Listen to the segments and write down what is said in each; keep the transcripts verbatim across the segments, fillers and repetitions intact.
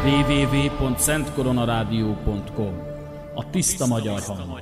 double-u double-u double-u pont szent korona rádió pont com. A tiszta magyar hang.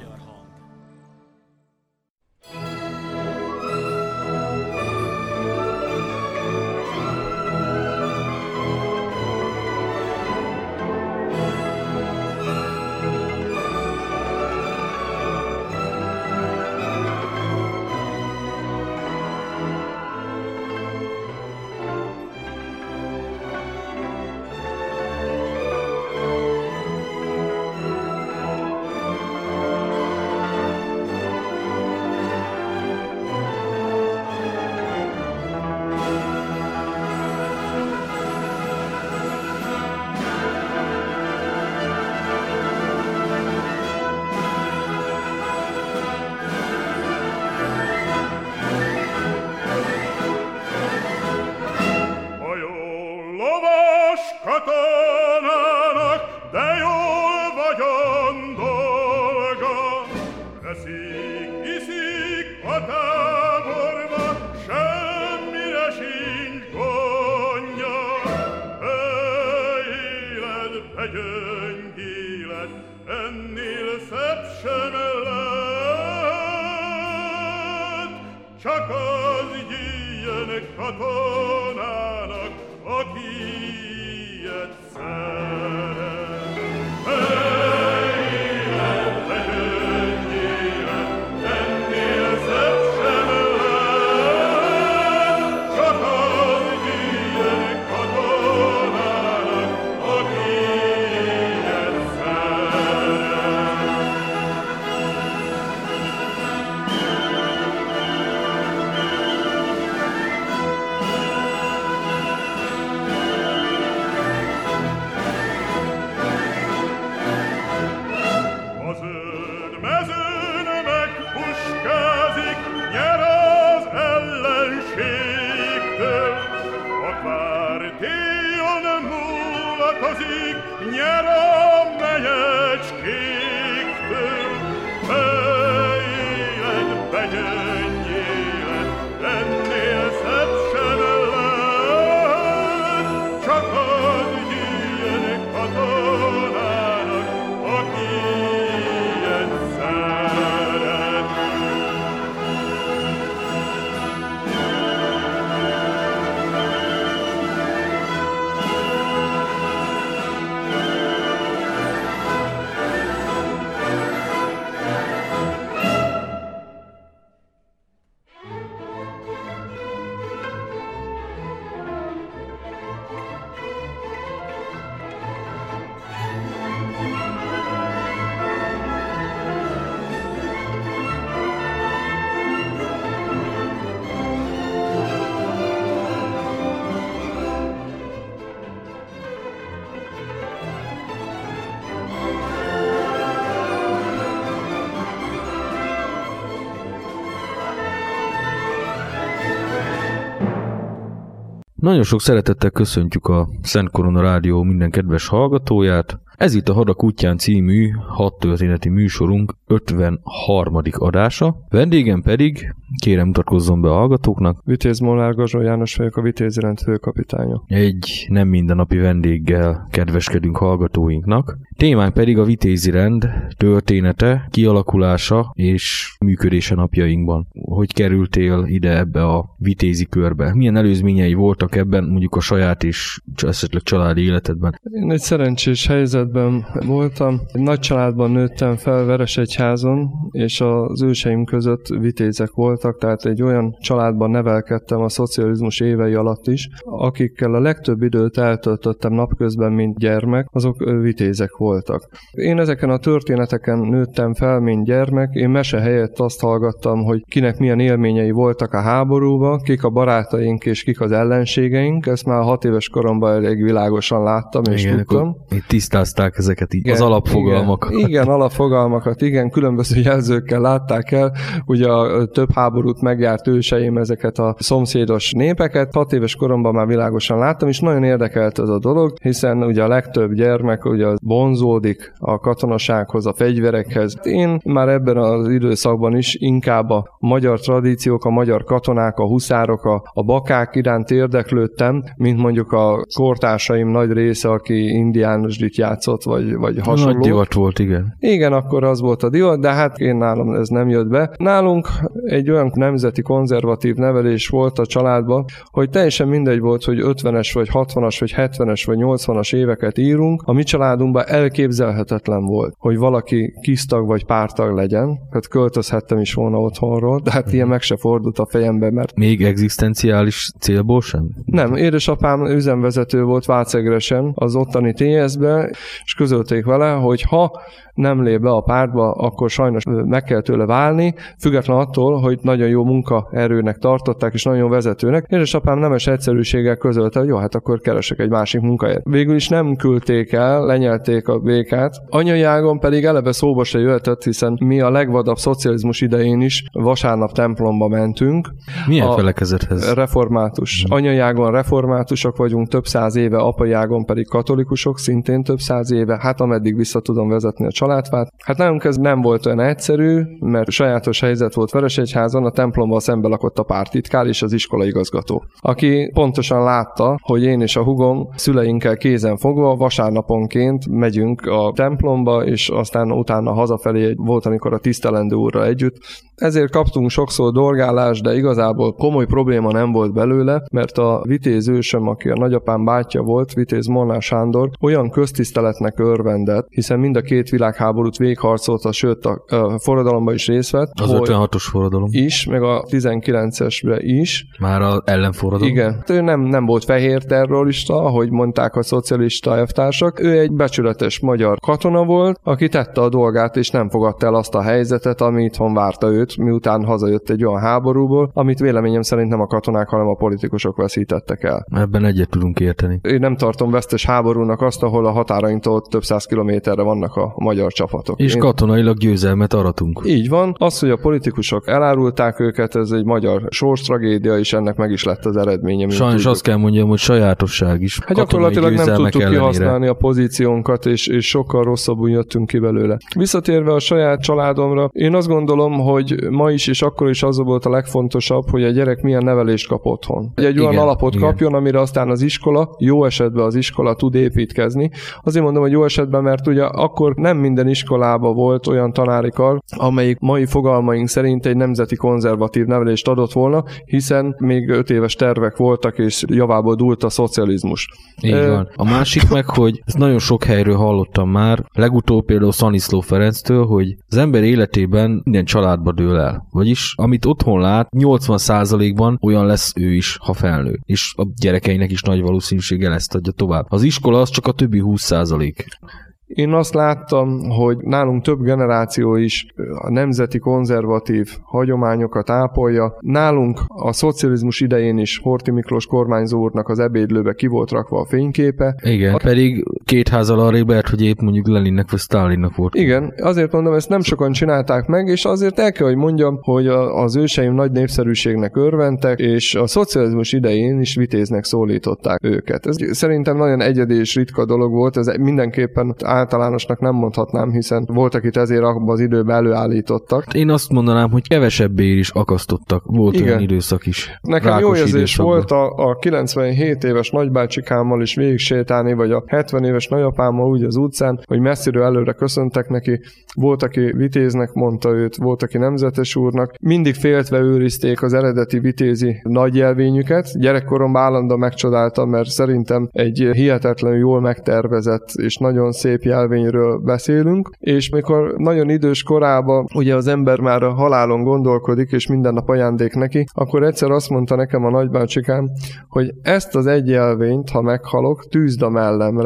Nagyon sok szeretettel köszöntjük a Szent Korona Rádió minden kedves hallgatóját. Ez itt a Hadak útján című hadtörténeti műsorunk ötvenharmadik adása. Vendégem pedig, kérem mutatkozzon be a hallgatóknak. Vitéz Molnár Gazsó János vagyok, a Vitézirend főkapitánya. Egy nem mindennapi vendéggel kedveskedünk hallgatóinknak. Témánk pedig a Vitézirend története, kialakulása és működése napjainkban. Hogy kerültél ide ebbe a vitézi körbe? Milyen előzményei voltak ebben, mondjuk a saját és esetleg családi életedben? Én egy szerencsés helyzetben voltam. Egy nagy családban nőttem fel Veresegyházon, és az őseim között vitézek voltak, tehát egy olyan családban nevelkedtem a szocializmus évei alatt is, akikkel a legtöbb időt eltöltöttem napközben, mint gyermek, azok vitézek voltak. Én ezeken a történeteken nőttem fel, mint gyermek, én mese helyett azt hallgattam, hogy kinek milyen élményei voltak a háborúban, kik a barátaink és kik az ellenségeink, ezt már hat éves koromban elég világosan láttam és igen, tudtam. Itt tisztázták ezeket, igen, az alapfogalmak. Igen, igen, alapfogalmakat, igen, különböző jelzőkkel látták el, ugye a több háború háborút megjárt őseim ezeket a szomszédos népeket. Hat éves koromban már világosan láttam, és nagyon érdekelt ez a dolog, hiszen ugye a legtöbb gyermek ugye vonzódik a katonasághoz, a fegyverekhez. Én már ebben az időszakban is inkább a magyar tradíciók, a magyar katonák, a huszárok, a, a bakák iránt érdeklődtem, mint mondjuk a kortársaim nagy része, aki indiánusdit játszott, vagy, vagy hasonló. Nagy divat volt, igen. Igen, akkor az volt a divat, de hát én nálam ez nem jött be. Nálunk egy olyan nemzeti konzervatív nevelés volt a családban, hogy teljesen mindegy volt, hogy ötvenes, vagy hatvanas, vagy hetvenes, vagy nyolcvanas éveket írunk. A mi családunkban elképzelhetetlen volt, hogy valaki kisztag vagy pártag legyen. Hát költözhettem is volna otthonról, de hát ilyen meg se fordult a fejembe, mert... Még egzisztenciális célból sem? Nem, édesapám üzemvezető volt Vácegresen az ottani té es-be, és közölték vele, hogy ha nem lép be a pártba, akkor sajnos meg kell tőle válni, független attól, hogy nagyon jó munkaerőnek tartották, és nagyon jó vezetőnek. Édesapám nemes egyszerűséggel közölte, hogy jó, hát akkor keresek egy másik munkahelyet. Végül is nem küldték el, lenyelték a békát. Anyai ágon pedig eleve szóba se jöhetett, hiszen mi a legvadabb szocializmus idején is vasárnap templomba mentünk. Milyen a felekezethez? Református. Hmm. Anyai ágon reformátusok vagyunk, több száz éve, apai ágon pedig katolikusok, szintén több száz éve, hát ameddig vissza tudom vezetni a családfát. Hát nálunk ez nem volt olyan egyszerű, mert sajátos helyzet volt Veresegyházon, a templomban szembe lakott a pártitkár és az iskolaigazgató, aki pontosan látta, hogy én és a hugom szüleinkkel kézen fogva vasárnaponként megyünk a templomba, és aztán utána hazafelé volt, amikor a tisztelendő úrral együtt. Ezért kaptunk sokszor dorgálást, de igazából komoly probléma nem volt belőle, mert a vitéz ősöm, aki a nagyapám bátyja volt, Vitéz Molnár Sándor, olyan köztiszteletnek örvendett, hiszen mind a két világháborút végigharcolta, sőt a, a forradalomban is részt vett. Az ötvenhatos forradalom. Is, meg a tizenkilencesben is. Már az ellenforradalom. Igen. Ő nem, nem volt fehér terrorista, ahogy mondták a szocialista elvtársak. Ő egy becsületes magyar katona volt, aki tette a dolgát, és nem fogadta el azt a helyzetet, ami itthon várta őt, miután hazajött egy olyan háborúból, amit véleményem szerint nem a katonák, hanem a politikusok veszítettek el. Ebben egyet tudunk érteni. Én nem tartom vesztes háborúnak azt, ahol a határainktól több száz kilométerre vannak a magyar csapatok. És Én... katonailag győzelmet aratunk. Így van. Az, hogy a politikusok elárulták őket, ez egy magyar sorstragédia, és ennek meg is lett az eredménye. Sajnos tudjuk. Azt kell mondjam, hogy sajátosság is. Hát gyakorlatilag nem tudtuk ellenére kihasználni a pozíciónkat, és, és sokkal rosszabbul jöttünk ki belőle. Visszatérve a saját családomra, én azt gondolom, hogy ma is és akkor is az volt a legfontosabb, hogy a gyerek milyen nevelést kap otthon. Egy igen, olyan alapot igen. kapjon, amire aztán az iskola, jó esetben az iskola tud építkezni. Azért mondom, hogy jó esetben, mert ugye akkor nem minden iskolában volt olyan tanári kar, amelyik mai fogalmaink szerint egy nemzeti konzervatív nevelést adott volna, hiszen még öt éves tervek voltak, és javából dúlt a szocializmus. Így e... van. A másik meg, hogy ezt nagyon sok helyről hallottam már, legutóbb például Szaniszló Ferenctől, hogy az ember életében minden családba dől el. Vagyis, amit otthon lát, nyolcvan százalékban olyan lesz ő is, ha felnő. És a gyerekeinek is nagy valószínűséggel ezt adja tovább. Az iskola az csak a többi húsz százalék. Én azt láttam, hogy nálunk több generáció is a nemzeti konzervatív hagyományokat ápolja. Nálunk a szocializmus idején is Horthy Miklós kormányzó úrnak az ebédlőbe ki volt rakva a fényképe. Igen, a... pedig két házzal arrébb lehet, hogy épp mondjuk Leninnek vagy Sztálinnak volt. Igen, azért mondom, ezt nem sokan csinálták meg, és azért el kell, hogy mondjam, hogy az őseim nagy népszerűségnek örventek, és a szocializmus idején is vitéznek szólították őket. Ez szerintem nagyon egyedi és ritka dolog volt, ez mindenképpen általánosnak nem mondhatnám, hiszen voltak itt ezért abban az időben előállítottak. Én azt mondanám, hogy kevesebbé is akasztottak. Volt igen. olyan időszak is. Nekem jó érzés volt a, a kilencvenhét éves nagybácsikámmal is végig sétálni, vagy a hetven éves nagyapámmal úgy az utcán, hogy messziről előre köszöntek neki. Volt, aki vitéznek mondta őt, volt, aki nemzetes úrnak. Mindig féltve őrizték az eredeti vitézi nagy jelvényüket. Gyerekkoromban állandóan megcsodáltam, mert szerintem egy hihetetlenül jól megtervezett és nagyon szép jelvényről beszélünk, és mikor nagyon idős korában ugye az ember már a halálon gondolkodik, és minden nap ajándék neki, akkor egyszer azt mondta nekem a nagybácsikám, hogy ezt az egy jelvényt, ha meghalok, tűzd a mellemre, de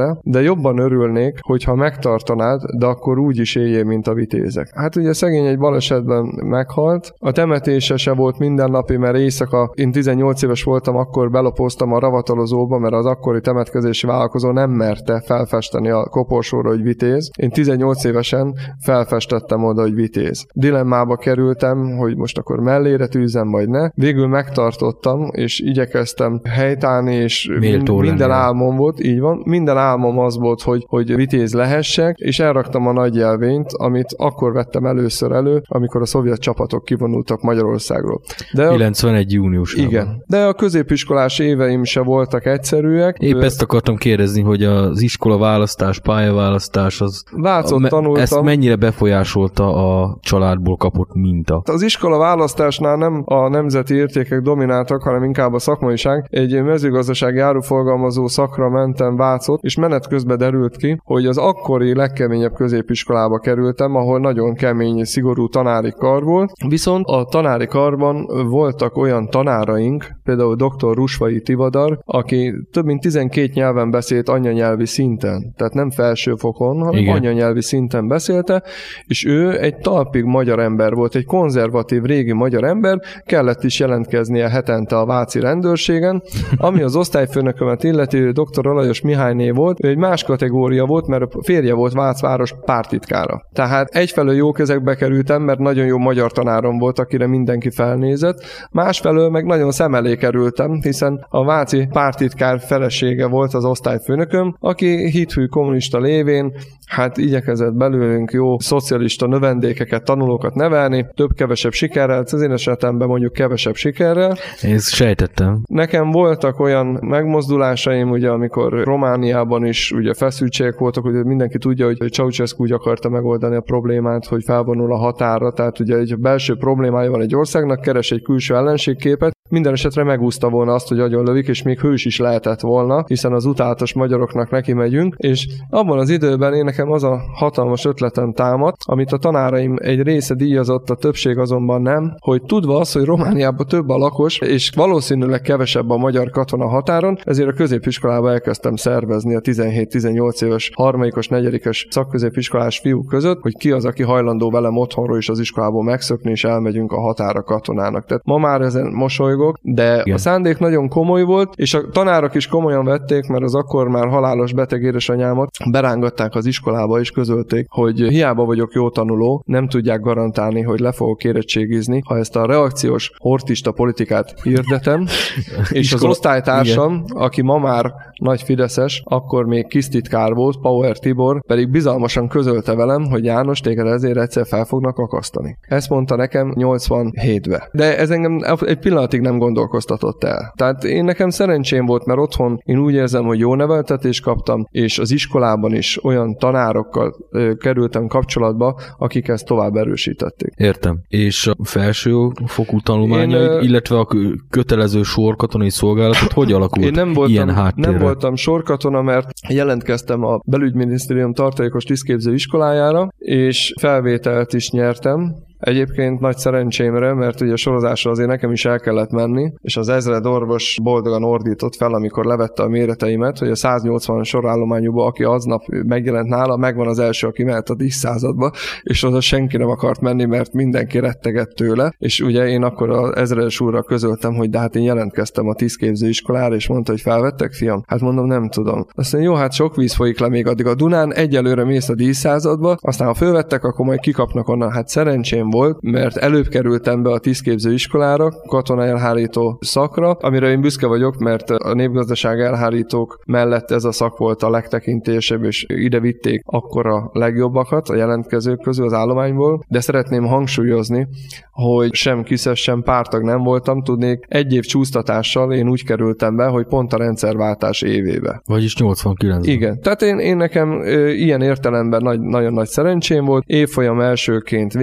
jobban örülnék, hogyha megtartanád, de akkor úgy is éljél, mint a vitézek. Hát ugye szegény egy balesetben meghalt. A temetése se volt mindennapi, mert éjszaka, én tizennyolc éves voltam, akkor belopóztam a ravatalozóba, mert az akkori temetkezési vállalkozó nem merte felfesteni a koporsóra, hogy vitéz. Én tizennyolc évesen felfestettem oda, hogy vitéz. Dilemmába kerültem, hogy most akkor mellére tűzem, vagy ne. Végül megtartottam, és igyekeztem helytállni, és Méltó minden lenni. álmom volt, így van, minden álmom az volt, hogy, hogy vitéz lehessek, és elraktam a nagy jelvényt, amit akkor vettem először elő, amikor a szovjet csapatok kivonultak Magyarországról. De kilencvenegy júniusában. igen. De a középiskolás éveim se voltak egyszerűek. Épp ezt akartam kérdezni, hogy az iskola választás, pályaválasztás, az Vácot me- tanultam. ezt mennyire befolyásolta a családból kapott minta? Az iskola választásnál nem a nemzeti értékek domináltak, hanem inkább a szakmaiság. Egy mezőgazdasági áruforgalmazó szakra mentem Vácot, és menet közben derült ki, hogy az akkori legkeményebb középiskolába kerültem, ahol nagyon kemény, szigorú tanári kar volt. Viszont a tanári karban voltak olyan tanáraink, például dr. Rusvai Tivadar, aki több mint tizenkét nyelven beszélt anyanyelvi szinten. Tehát nem felsőfokon, hanem Igen. anyanyelvi szinten beszélte, és ő egy talpig magyar ember volt, egy konzervatív régi magyar ember, kellett is jelentkeznie hetente a váci rendőrségen, ami az osztályfőnökömet illeti, dr. Alajos Mihályné volt, ő egy más kategória volt, mert a férje volt Vácváros párttitkára. Tehát egyfelől jó kezekbe kerültem, mert nagyon jó magyar tanárom volt, akire mindenki felnézett, másfelől meg nagyon szem elé kerültem, hiszen a váci párttitkár felesége volt az osztályfőnököm, aki hithű kommunista lévén, hát igyekezett belőlünk jó szocialista növendékeket, tanulókat nevelni, több-kevesebb sikerrel, az én esetemben mondjuk kevesebb sikerrel. Én ezt sejtettem. Nekem voltak olyan megmozdulásaim, ugye, amikor Romániában is ugye feszültségek voltak, ugye mindenki tudja, hogy Ceausescu úgy akarta megoldani a problémát, hogy felvonul a határra, tehát ugye egy belső problémája van egy országnak, keres egy külső ellenségképet, minden esetre megúszta volna azt, hogy agyonlövik, és még hős is lehetett volna, hiszen az utálatos magyaroknak neki megyünk, és abban az időben én nekem az a hatalmas ötletem támadt, amit a tanáraim egy része díjazott, a többség azonban nem, hogy tudva az, hogy Romániában több a lakos, és valószínűleg kevesebb a magyar katona határon, ezért a középiskolába elkezdtem szervezni a tizenhét-tizennyolc éves harmadikos, negyedikes szakközépiskolás fiúk között, hogy ki az, aki hajlandó velem otthonról is az iskolából megszökni, és elmegyünk a határa katonának. Tehát ma már ezen mosolygok, de igen. A szándék nagyon komoly volt, és a tanárok is komolyan vették, mert az akkor már halálos beteg édesanyámat berángatták az iskolába, és közölték, hogy hiába vagyok jó tanuló, nem tudják garantálni, hogy le fogok érettségizni, ha ezt a reakciós hortista politikát hirdetem, és az osztálytársam, igen. Aki ma már nagy fideszes, akkor még kisztitkár volt, Power Tibor, pedig bizalmasan közölte velem, hogy János, téged ezért egyszer fel fognak akasztani. Ezt mondta nekem nyolcvanhétben. De ez engem egy pillanatig nem gondolkoztatott el. Tehát én nekem szerencsém volt, mert otthon én úgy érzem, hogy jó neveltetést kaptam, és az iskolában is olyan tanárokkal ö, kerültem kapcsolatba, akik ezt tovább erősítették. Értem. És a felső fokú tanulmányaid, én, illetve a kötelező sorkatonai szolgálatot hogy alakult? Én nem voltam, ilyen háttérre? Nem voltam sorkatona, mert jelentkeztem a Belügyminisztérium tartalékos tisztképző iskolájára, és felvételt is nyertem. Egyébként nagy szerencsémre, mert ugye a sorozásra azért nekem is el kellett menni, és az ezred orvos boldogan ordított fel, amikor levette a méreteimet, hogy a száznyolcvan sorállományúban, aki aznap megjelent nála, megvan az első, aki mehet a díszszázadba, és oda senki nem akart menni, mert mindenki rettegett tőle, és ugye én akkor az ezredes úrral közöltem, hogy de hát én jelentkeztem a tisztképző iskolára, és mondta, hogy felvettek, fiam? Hát mondom, nem tudom. Azt mondja, jó, hát sok víz folyik le még addig a Dunán, egyelőre mész a díszszázadba, aztán ha fölvettek, akkor majd kikapnak onnan. Hát szerencsém volt, mert előbb kerültem be a tisztképző iskolára, katona elhárító szakra, amire én büszke vagyok, mert a népgazdaság elhárítók mellett ez a szak volt a legtekintélysebb, és ide vitték akkor a legjobbakat a jelentkezők közül az állományból, de szeretném hangsúlyozni, hogy sem kiszes, sem pártag nem voltam, tudnék, egy év csúsztatással én úgy kerültem be, hogy pont a rendszerváltás évébe. Vagyis nyolcvankilencben. Igen, tehát én, én nekem ö, ilyen értelemben nagy, nagyon nagy szerencsém volt, évfolyam elsőként végeztem,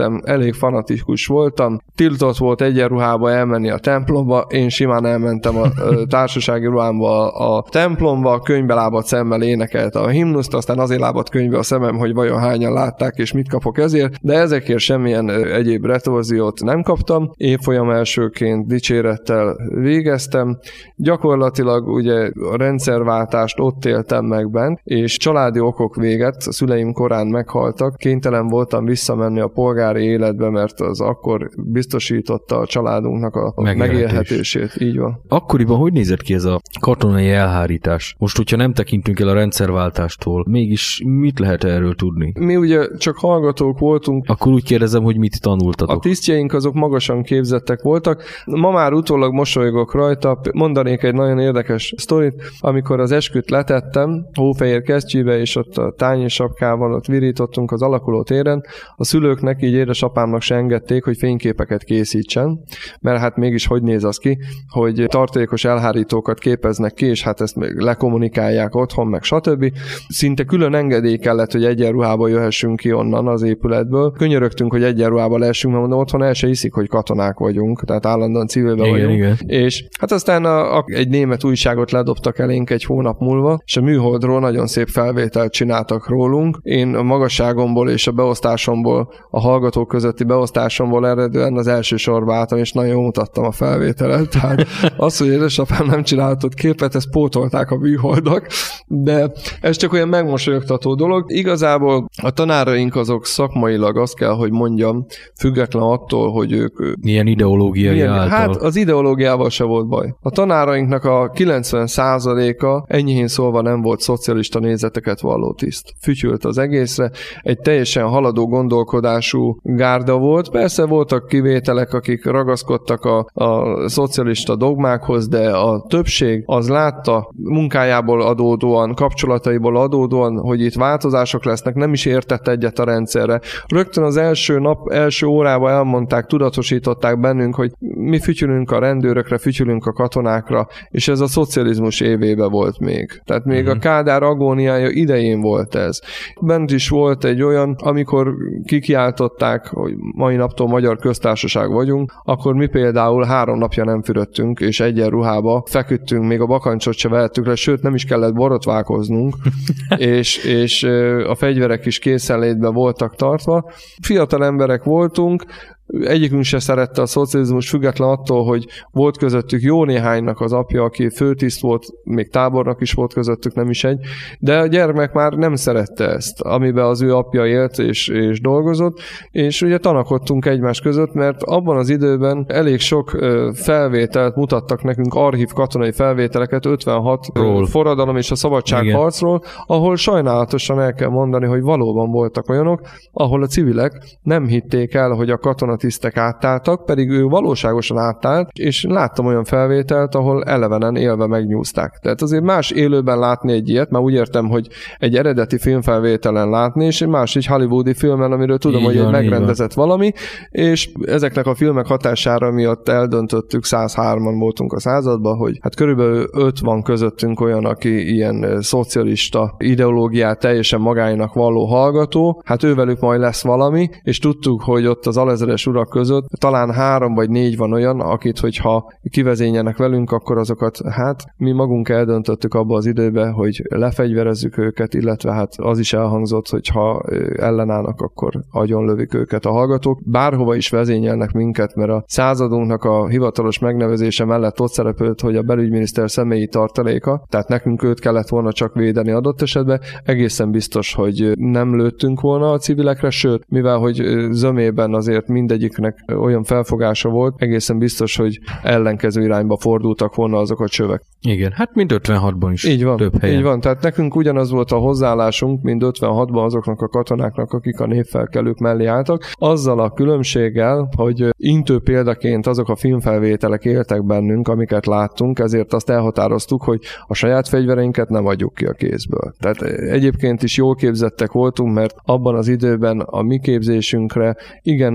idejében elég fanatikus voltam. Tiltott volt egyenruhába elmenni a templomba, én simán elmentem a társasági ruhámba a templomba, könyvbe lábadt szemmel énekelte a himnuszt, aztán azért lábadt könyvbe a szemem, hogy vajon hányan látták és mit kapok ezért, de ezekért semmilyen egyéb retorziót nem kaptam. Évfolyam elsőként dicsérettel végeztem. Gyakorlatilag ugye a rendszerváltást ott éltem meg bent, és családi okok véget, a szüleim korán meghaltak, kénytelen voltam visszamenni a polgári életbe, mert az akkor biztosította a családunknak a Megélhetés. megélhetését. Így van. Akkoriban hogy nézett ki ez a katonai elhárítás? Most, hogyha nem tekintünk el a rendszerváltástól, mégis mit lehet erről tudni? Mi ugye csak hallgatók voltunk. Akkor úgy kérdezem, hogy mit tanultatok? A tisztjeink azok magasan képzettek voltak. Ma már utólag mosolygok rajta. Mondanék egy nagyon érdekes sztorit. Amikor az esküt letettem, Hófehér Kesztyűbe, és ott a tányi sapkával ott virítottunk az alakuló téren, a szülőknek, így édesapámnak se engedték, hogy fényképeket készítsen, mert hát mégis hogy néz az ki, hogy tartalékos elhárítókat képeznek ki, és hát ezt még lekommunikálják otthon, meg stb. Szinte külön engedély kellett, hogy egyenruhába jöhessünk ki onnan az épületből. Könyörögtünk, hogy egyenruhába lehessünk, mert mondom, otthon el se hiszik, hogy katonák vagyunk, tehát állandóan civilben igen, vagyunk. Igen. És hát aztán a, a, egy német újságot ledobtak elénk egy hónap múlva, és a műholdról nagyon szép felvételt csináltak rólunk. Én a magasságomból és a beosztásomból, a hallgatók közötti beosztásomból eredően az első sorba álltam, és nagyon mutattam a felvételet. Tehát az, hogy édesapám nem csináltott képet, ezt pótolták a műholdak, de ez csak olyan megmosolyogtató dolog. Igazából a tanáraink azok szakmailag, azt kell, hogy mondjam, független attól, hogy ők... Milyen ideológiai milyen, által. Hát az ideológiával se volt baj. A tanárainknak a kilencven százaléka enyhén szólva nem volt szocialista nézeteket valló tiszt. Fütyült az egészre, egy teljesen haladó gondolkodású gárda volt. Persze voltak kivételek, akik ragaszkodtak a, a szocialista dogmákhoz, de a többség az látta munkájából adódóan, kapcsolataiból adódóan, hogy itt változások lesznek, nem is értett egyet a rendszerre. Rögtön az első nap, első órában elmondták, tudatosították bennünk, hogy mi fütyülünk a rendőrökre, fütyülünk a katonákra, és ez a szocializmus évébe volt még. Tehát még uh-huh. a Kádár agóniája idején volt ez. Bent is volt egy olyan, amikor kikiáltották, hogy mai naptól Magyar Köztársaság vagyunk, akkor mi például három napja nem fürödtünk, és egyenruhába feküdtünk, még a bakancsot se vehettük le, sőt nem is kellett borotválkoznunk, és, és a fegyverek is készenlétben voltak tartva. Fiatal emberek voltunk, egyikünk se szerette a szocializmus, független attól, hogy volt közöttük jó néhánynak az apja, aki főtiszt volt, még tábornak is volt közöttük, nem is egy, de a gyermek már nem szerette ezt, amiben az ő apja élt és, és dolgozott, és ugye tanakodtunk egymás között, mert abban az időben elég sok felvételt mutattak nekünk, archív katonai felvételeket, ötvenhat Ról. forradalom és a szabadságharcról, ahol sajnálatosan el kell mondani, hogy valóban voltak olyanok, ahol a civilek nem hitték el, hogy a katona tisztek áttáltak, pedig ő valóságosan áttált, és láttam olyan felvételt, ahol elevenen élve megnyúzták. Tehát azért más élőben látni egy ilyet, már úgy értem, hogy egy eredeti filmfelvételen látni, és egy más egy hollywoodi filmen, amiről tudom, így hogy van, egy megrendezett valami, és ezeknek a filmek hatására miatt eldöntöttük, százhárman voltunk a században, hogy hát körülbelül öt van közöttünk olyan, aki ilyen szocialista ideológiát teljesen magáinak valló hallgató, hát ővelük majd lesz valami, és tudtuk, hogy ott az alezeres urak között talán három vagy négy van olyan, akit, hogyha kivezényelnek velünk, akkor azokat, hát mi magunk eldöntöttük abba az időbe, hogy lefegyverezzük őket, illetve hát az is elhangzott, hogy ha ellenállnak, akkor agyonlövik őket a hallgatók. Bárhova is vezényelnek minket, mert a századunknak a hivatalos megnevezése mellett ott szerepelt, hogy a belügyminiszter személyi tartaléka, tehát nekünk őt kellett volna csak védeni adott esetben. Egészen biztos, hogy nem lőttünk volna a civilekre, sőt, mivel hogy zömében azért mindegyiknek olyan felfogása volt, egészen biztos, hogy ellenkező irányba fordultak volna azok a csövek. Igen, hát mind ötvenhatban is. Így van, több helyen. Így van, tehát nekünk ugyanaz volt a hozzáállásunk, mint ötvenhatban azoknak a katonáknak, akik a népfelkelők mellé álltak, azzal a különbséggel, hogy intő példaként azok a filmfelvételek éltek bennünk, amiket láttunk, ezért azt elhatároztuk, hogy a saját fegyvereinket nem adjuk ki a kézből. Tehát egyébként is jól képzettek voltunk, mert abban az időben a mi képzésünkre igen nagy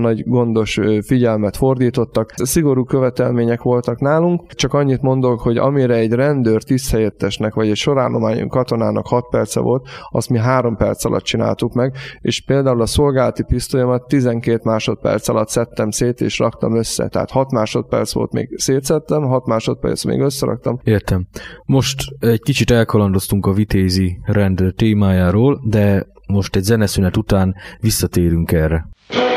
gondos figyelmet fordítottak. Szigorú követelmények voltak nálunk, csak annyit mondok, hogy amire egy rendőr tiszthelyettesnek vagy egy sorállományú katonának hat perce volt, azt mi három perc alatt csináltuk meg, és például a szolgálati pisztolyomat tizenkét másodperc alatt szedtem szét és raktam össze. Tehát hat másodperc volt, még szétszedtem, hat másodperc még összeraktam. Értem. Most egy kicsit elkalandoztunk a vitézi rend témájáról, de most egy zeneszünet után visszatérünk erre.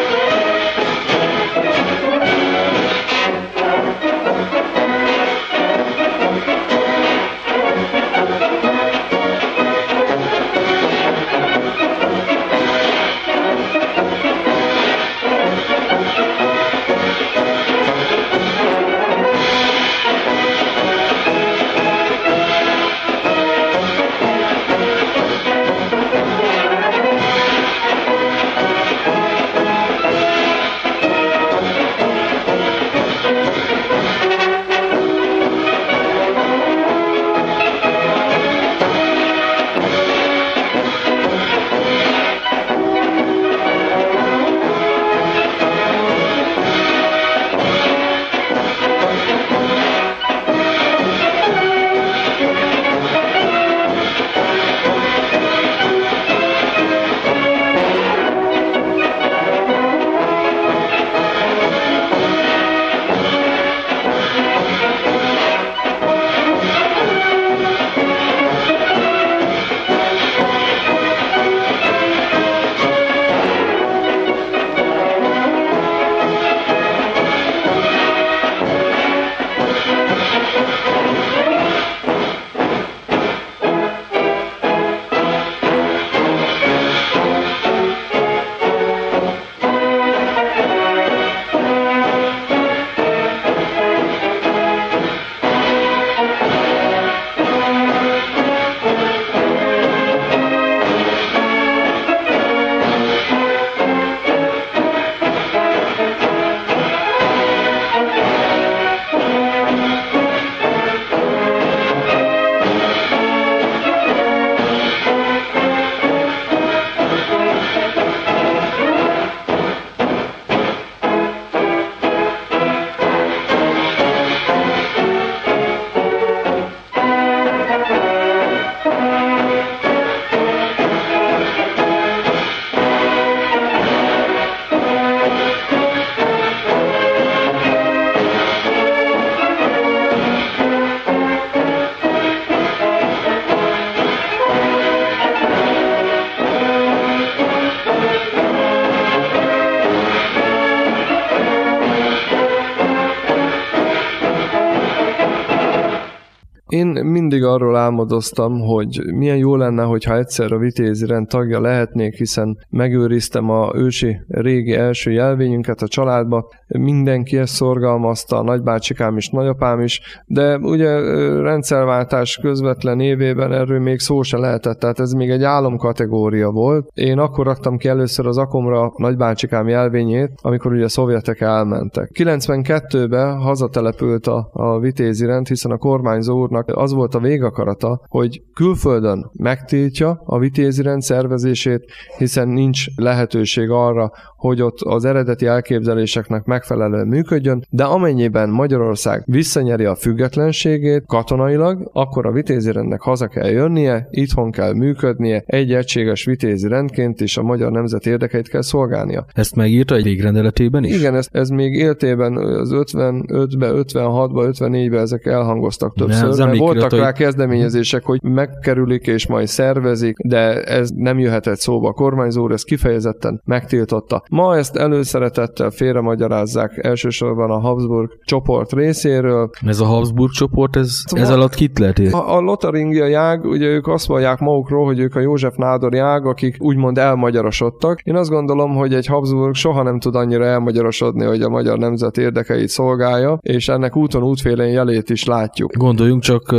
Én mindig arról álmodoztam, hogy milyen jó lenne, hogyha egyszer a vitézi rend tagja lehetnék, hiszen megőriztem a ősi régi első jelvényünket a családba. Mindenki ezt szorgalmazta, a nagybácsikám is, nagyapám is, de ugye rendszerváltás közvetlen évében erről még szó se lehetett, tehát ez még egy álomkategória volt. Én akkor raktam ki először az akomra a nagybácsikám jelvényét, amikor ugye a szovjetek elmentek. kilencvenkettőben hazatelepült a, a vitézi rend, hiszen a kormányzó úrnak az volt a végakarata, hogy külföldön megtiltja a vitézi rend szervezését, hiszen nincs lehetőség arra, hogy ott az eredeti elképzeléseknek megfelelően működjön, de amennyiben Magyarország visszanyeri a függetlenségét katonailag, akkor a vitézi rendnek haza kell jönnie, itthon kell működnie, egy egységes vitézi rendként is a magyar nemzet érdekeit kell szolgálnia. Ezt megírta egy végrendeletében is? Igen, ez, ez még éltében az ötvenötben, ötvenhatban, ötvennégyben ezek elhangoztak többször, mert voltak rá kezdeményezések, hogy megkerülik és majd szervezik, de ez nem jöhetett szóba. A kormányzó úr ezt kifejezetten megtiltotta. Ma ezt előszeretettel félremagyarázzák elsősorban a Habsburg csoport részéről. Ez a Habsburg csoport, ez, ez alatt kit lehet érni? A, a lotaringia jág, ugye ők azt mondják magukról, hogy ők a József Nádor jág, akik úgymond elmagyarosodtak. Én azt gondolom, hogy egy Habsburg soha nem tud annyira elmagyarosodni, hogy a magyar nemzet érdekeit szolgálja, és ennek úton útfélén jelét is látjuk. Gondoljunk csak Habsburg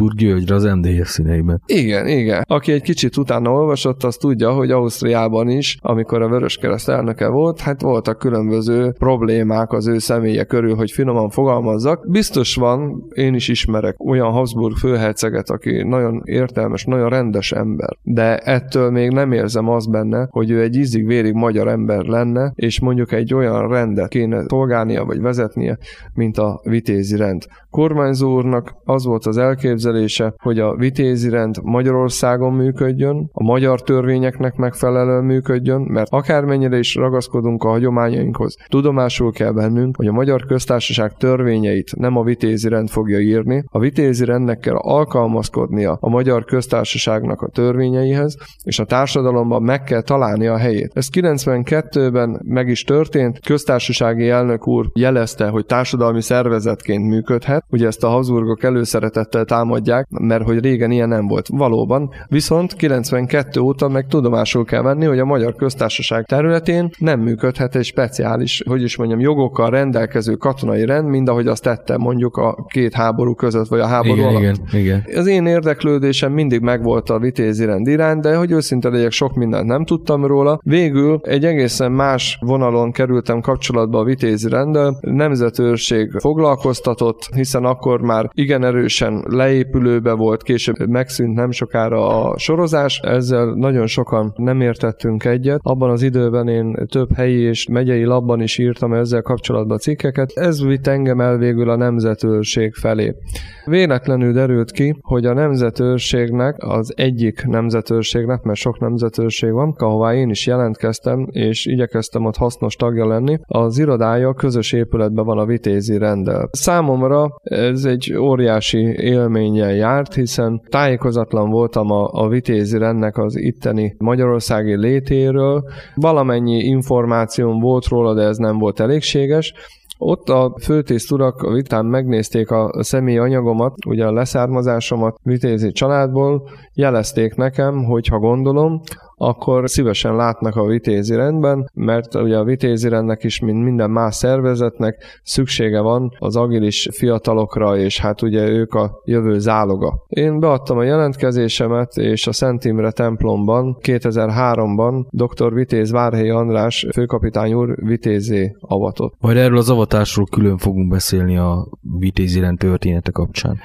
Habsburg Györgyre az em dé ef színeiben. Igen, igen. Aki egy kicsit utána olvasott, az tudja, hogy Ausztriában is, amikor a Vöröskereszt elnöke volt, hát voltak különböző problémák az ő személye körül, hogy finoman fogalmazzak. Biztos van, én is ismerek olyan Habsburg főherceget, aki nagyon értelmes, nagyon rendes ember, de ettől még nem érzem azt benne, hogy ő egy ízig-vérig magyar ember lenne, és mondjuk egy olyan rendet kéne szolgálnia vagy vezetnie, mint a vitézi rend. Kormányzó úrnak az volt az elképzelése, hogy a vitézi rend Magyarországon működjön, a magyar törvényeknek megfelelően működjön, mert akármennyire is ragaszkodunk a hagyományainkhoz, tudomásul kell vennünk, hogy a Magyar Köztársaság törvényeit nem a vitézi rend fogja írni, a vitézi rendnek kell alkalmazkodnia a Magyar Köztársaságnak a törvényeihez, és a társadalomban meg kell találni a helyét. Ez kilencvenkettőben meg is történt, köztársasági elnök úr jelezte, hogy társadalmi szervezetként működhet, ugye ezt a Habsburgok előszeretettel támadják, mert hogy régen ilyen nem volt. Valóban, viszont kilencvenkettő óta meg tudomásul kell venni, hogy a Magyar Köztársaság területén nem működhet egy speciális, hogy is mondjam, jogokkal rendelkező katonai rend, mint ahogy azt tette mondjuk a két háború között, vagy a háború igen, alatt. Igen, igen. Az én érdeklődésem mindig megvolt a vitézi rend iránt, de hogy őszinte legyek, sok mindent nem tudtam róla. Végül egy egészen más vonalon kerültem kapcsolatba a vitézi renddel. Nemzetőrség foglalkoztatott, hiszen akkor már igen erősen leépülőbe volt, később megszűnt nem sokára a sorozás. Ezzel nagyon sokan nem értettünk egyet. Abban az időben én több helyi és megyei labban is írtam ezzel kapcsolatban cikkeket. Ez vitt engem el végül a nemzetőrség felé. Véletlenül derült ki, hogy a nemzetőrségnek, az egyik nemzetőrségnek, mert sok nemzetőrség van, ahová én is jelentkeztem, és igyekeztem ott hasznos tagja lenni, az irodája közös épületben van a vitézi renddel. Számomra ez egy óriási élménnyel járt, hiszen tájékozatlan voltam a, a vitézi rendnek az itteni magyarországi létéről, valamennyi információm volt róla, de ez nem volt elégséges. Ott a főtiszt urak a vitán megnézték a személyi anyagomat, ugye a leszármazásomat vitézi családból, jelezték nekem, hogy ha gondolom, akkor szívesen látnak a vitézi rendben, mert ugye a vitézi rendnek is, mint minden más szervezetnek szüksége van az agilis fiatalokra, és hát ugye ők a jövő záloga. Én beadtam a jelentkezésemet, és a Szent Imre templomban kétezer-háromban dr. Vitéz Várhelyi András főkapitány úr vitézzé avatott. Majd erről az avatásról külön fogunk beszélni a vitézi rend története kapcsán.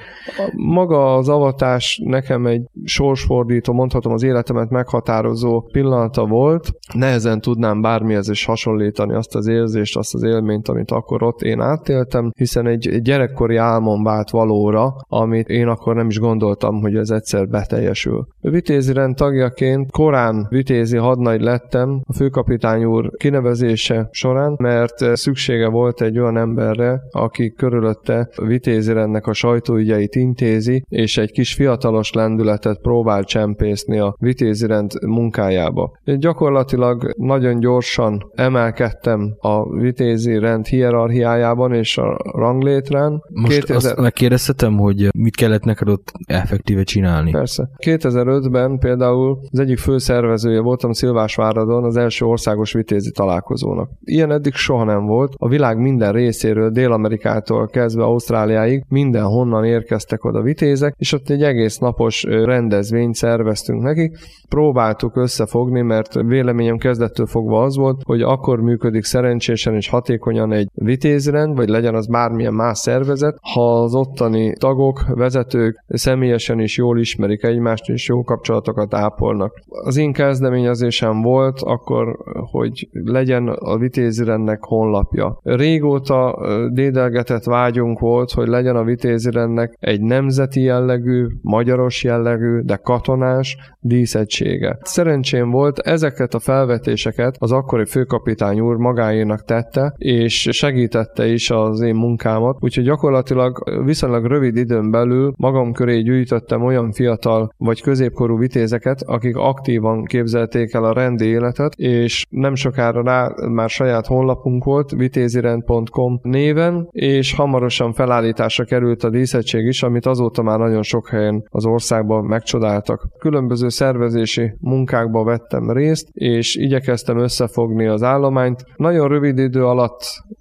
Maga az avatás nekem egy sorsfordító, mondhatom az életemet meghatározó pillanata volt. Nehezen tudnám bármihez is hasonlítani azt az érzést, azt az élményt, amit akkor ott én átéltem, hiszen egy gyerekkori álmom vált valóra, amit én akkor nem is gondoltam, hogy ez egyszer beteljesül. A vitézi rend tagjaként korán vitézi hadnagy lettem a főkapitány úr kinevezése során, mert szüksége volt egy olyan emberre, aki körülötte a vitézi rendnek a sajtóügyeit intézi, és egy kis fiatalos lendületet próbál csempészni a vitézi rend munkájába. Én gyakorlatilag nagyon gyorsan emelkedtem a vitézi rend hierarchiájában és a ranglétrán. Most kétezer... azt megkérdeztetem, hogy mit kellett neked ott effektíve csinálni? Persze. kétezer-ötben például az egyik főszervezője voltam Szilvásváradon az első országos vitézi találkozónak. Ilyen eddig soha nem volt. A világ minden részéről, Dél-Amerikától kezdve Ausztráliáig mindenhonnan érkeztek oda vitézek, és ott egy egész napos rendezvényt szerveztünk nekik. Próbáltuk összefogni, mert véleményem kezdettől fogva az volt, hogy akkor működik szerencsésen és hatékonyan egy vitézrend, vagy legyen az bármilyen más szervezet, ha az ottani tagok, vezetők személyesen is jól ismerik egymást, és jó kapcsolatokat ápolnak. Az én kezdeményezésem volt akkor, hogy legyen a vitézrendnek honlapja. Régóta dédelgetett vágyunk volt, hogy legyen a vitézrendnek egy nemzeti jellegű, magyaros jellegű, de katonás díszegysége. Szerencsém volt, ezeket a felvetéseket az akkori főkapitány úr magáénak tette, és segítette is az én munkámat, úgyhogy gyakorlatilag viszonylag rövid időn belül magam köré gyűjtöttem olyan fiatal vagy középkorú vitézeket, akik aktívan képzelték el a rendi életet, és nem sokára rá már saját honlapunk volt, vitézirend pont com néven, és hamarosan felállításra került a díszegység is, amit azóta már nagyon sok helyen az országban megcsodáltak. Különböző szervezési munkákba vettem részt, és igyekeztem összefogni az állományt. Nagyon rövid idő alatt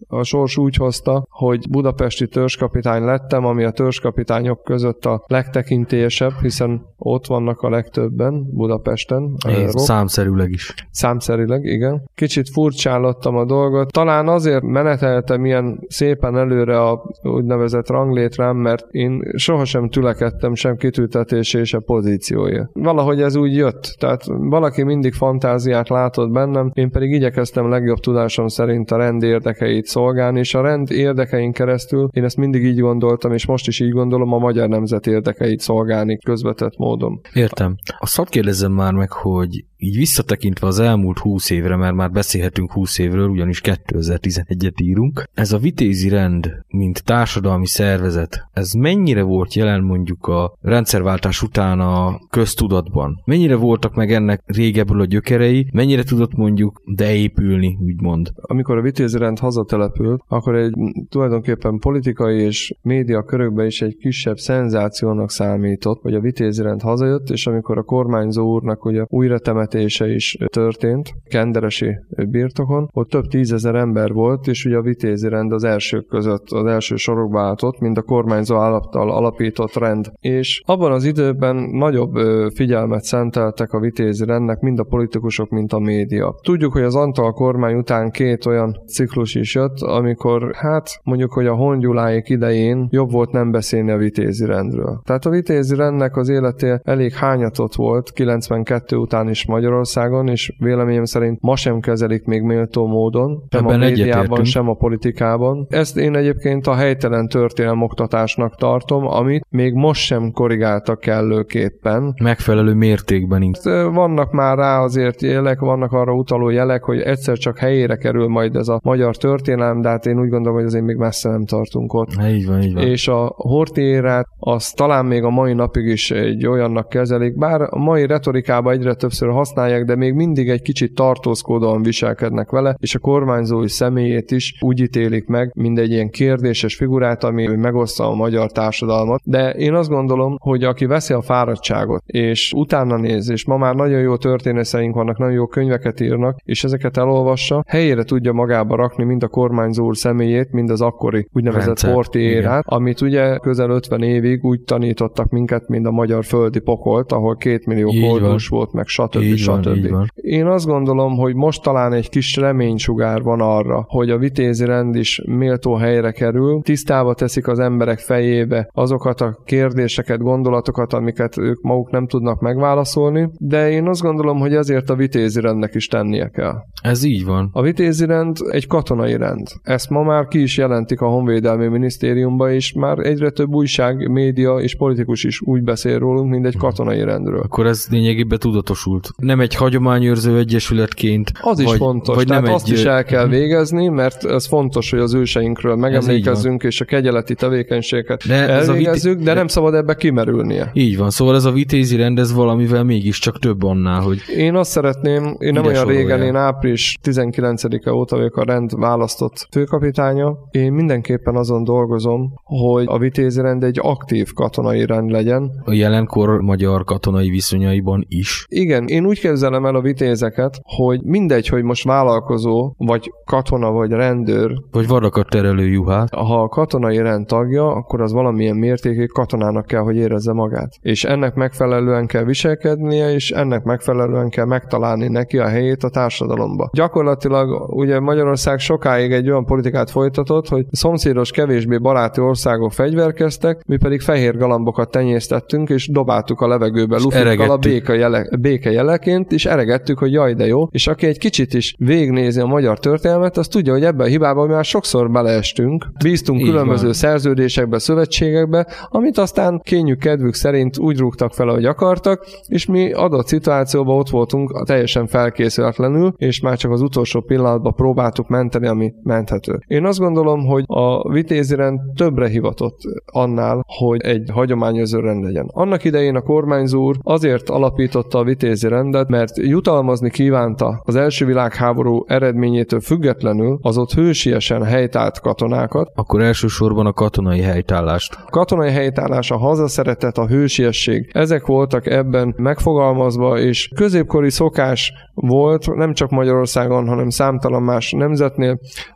A sors úgy hozta, hogy budapesti törzskapitány lettem, ami a törzskapitányok között a legtekintélyesebb, hiszen ott vannak a legtöbben Budapesten. Számszerűleg is. Számszerűleg, igen. Kicsit furcsálottam a dolgot. Talán azért meneteltem ilyen szépen előre a úgynevezett ranglétrám, mert én sohasem tülekedtem sem kitüntetés és a pozíciója. Valahogy ez úgy jött. Tehát valaki mindig fantáziát látott bennem, én pedig igyekeztem legjobb tudásom szerint a rend érdekeit szolgálni, és a rend érdekein keresztül én ezt mindig így gondoltam, és most is így gondolom, a magyar nemzet érdekeit szolgálni közvetett módon. Értem. Azt hadd kérdezzem már meg, hogy így visszatekintve az elmúlt húsz évre, mert már beszélhetünk húsz évről, ugyanis kétezer-tizenegyet írunk. Ez a vitézi rend, mint társadalmi szervezet, ez mennyire volt jelen mondjuk a rendszerváltás után a köztudatban? Mennyire voltak meg ennek régebbről a gyökerei? Mennyire tudott mondjuk beépülni, úgymond? Amikor a vitézi rend hazatelepült, akkor egy tulajdonképpen politikai és média körökben is egy kisebb szenzációnak számított, hogy a vitézi rend hazajött, és amikor a kormányzó úrnak ugye újra temetése is történt kenderesi birtokon, ott több tízezer ember volt, és ugye a vitézi rend az elsők között, az első sorokba álltott, mint a kormányzó állattal alapított rend. És abban az időben nagyobb figyelmet szenteltek a vitézi rendnek, mind a politikusok, mint a média. Tudjuk, hogy az Antal kormány után két olyan ciklus is jött, amikor hát mondjuk, hogy a Hongyuláék idején jobb volt nem beszélni a vitézi rendről. Tehát a vitézi rendnek az élete elég hányatott volt kilencvenkettő után is Magyarországon, és véleményem szerint ma sem kezelik még méltó módon, sem Ebben a médiában, sem a politikában. Ezt én egyébként a helytelen történelmoktatásnak tartom, amit még most sem korrigáltak kellőképpen. Megfelelő mértékben is. Vannak már rá azért jelek, vannak arra utaló jelek, hogy egyszer csak helyére kerül majd ez a magyar történelem, de hát én úgy gondolom, hogy azért még messze nem tartunk ott. Így van, így van. És a Horthy érát azt talán még a mai napig is egy olyannak kezelik, bár a mai retorikában egyre többször használják, de még mindig egy kicsit tartózkodóan viselkednek vele, és a kormányzói személyét is úgy ítélik meg, mint egy ilyen kérdéses figurát, ami megoszta a magyar társadalmat. De én azt gondolom, hogy aki veszi a fáradtságot, és utána néz, és ma már nagyon jó történészeink vannak, nagyon jó könyveket írnak, és ezeket elolvassa, helyére tudja magába rakni mind a kormányzó úr személyét, mind az akkori úgynevezett Horthy érát, amit ugye közel ötven évig úgy tanítottak minket, mint a magyar földi pokolt, ahol két millió koldus volt, meg stb. Így van, stb. így van. Én azt gondolom, hogy most talán egy kis reménysugár van arra, hogy a vitézi rend is méltó helyre kerül, tisztába teszik az emberek fejébe azokat a kérdéseket, gondolatokat, amiket ők maguk nem tudnak megválaszolni, de én azt gondolom, hogy ezért a vitézi rendnek is tennie kell. Ez így van. A vitézi rend egy katonai rend. Ezt ma már ki is jelentik a Honvédelmi Minisztériumban, és már egyre több újság, média és politikus is úgy beszél rólunk, mint egy katonai rendről. Akkor ez lényegében tudatosult. Nem egy hagyományőrző egyesületként. Az is vagy, fontos, vagy tehát nem azt egy... is el kell végezni, mert ez fontos, hogy az őseinkről megemlékezzünk, és a kegyeleti tevékenységet de elvégezzük, vité... de nem szabad ebbe kimerülnie. Így van, szóval ez a vitézi rend, ez valamivel mégiscsak több annál, hogy... Én azt szeretném, én nem olyan régen, én április tizenkilencedike óta vagyok a rend választott főkapitánya, én mindenképpen azon dolgozom, hogy a vitézi rend egy aktív katonai rend legyen. A jelenkor magyar katonai viszonyaiban is. Igen, én úgy képzelem el a vitézeket, hogy mindegy, hogy most vállalkozó, vagy katona, vagy rendőr. Vagy vadakat terelő juhát. Ha a katonai rend tagja, akkor az valamilyen mértékig katonának kell, hogy érezze magát. És ennek megfelelően kell viselkednie, és ennek megfelelően kell megtalálni neki a helyét a társadalomba. Gyakorlatilag ugye Magyarország sokáig egy olyan politikát folytatott, hogy szomszédos, kevésbé baráti országok fegyverkeztek, mi pedig fehér galambokat tenyésztettünk, és dobáltuk a levegőbe lufikkal a béke, jele, béke jeleként, és eregettük, hogy jaj, de jó. És aki egy kicsit is végignézi a magyar történelmet, az tudja, hogy ebben a hibában már sokszor beleestünk. Bíztunk így különböző van. Szerződésekbe, szövetségekbe, amit aztán kényük kedvük szerint úgy rúgtak fel, ahogy akartak, és mi adott szituációban ott voltunk teljesen felkészületlenül, és már csak az utolsó pillanatban próbáltuk menteni, ami menthető. Én azt gondolom, hogy a vitézi rend többre hivatott annál, hogy egy hagyományozó rend legyen. Annak idején a kormányzó úr azért alapította a vitézi rendet, mert jutalmazni kívánta az első világháború eredményétől függetlenül az ott hősiesen helytált katonákat. Akkor elsősorban a katonai helytállást. A katonai helytállás, a hazaszeretet, a hősiesség, ezek voltak ebben megfogalmazva, és középkori szokás volt, nem csak Magyarországon, hanem számtalan más nemzetnél,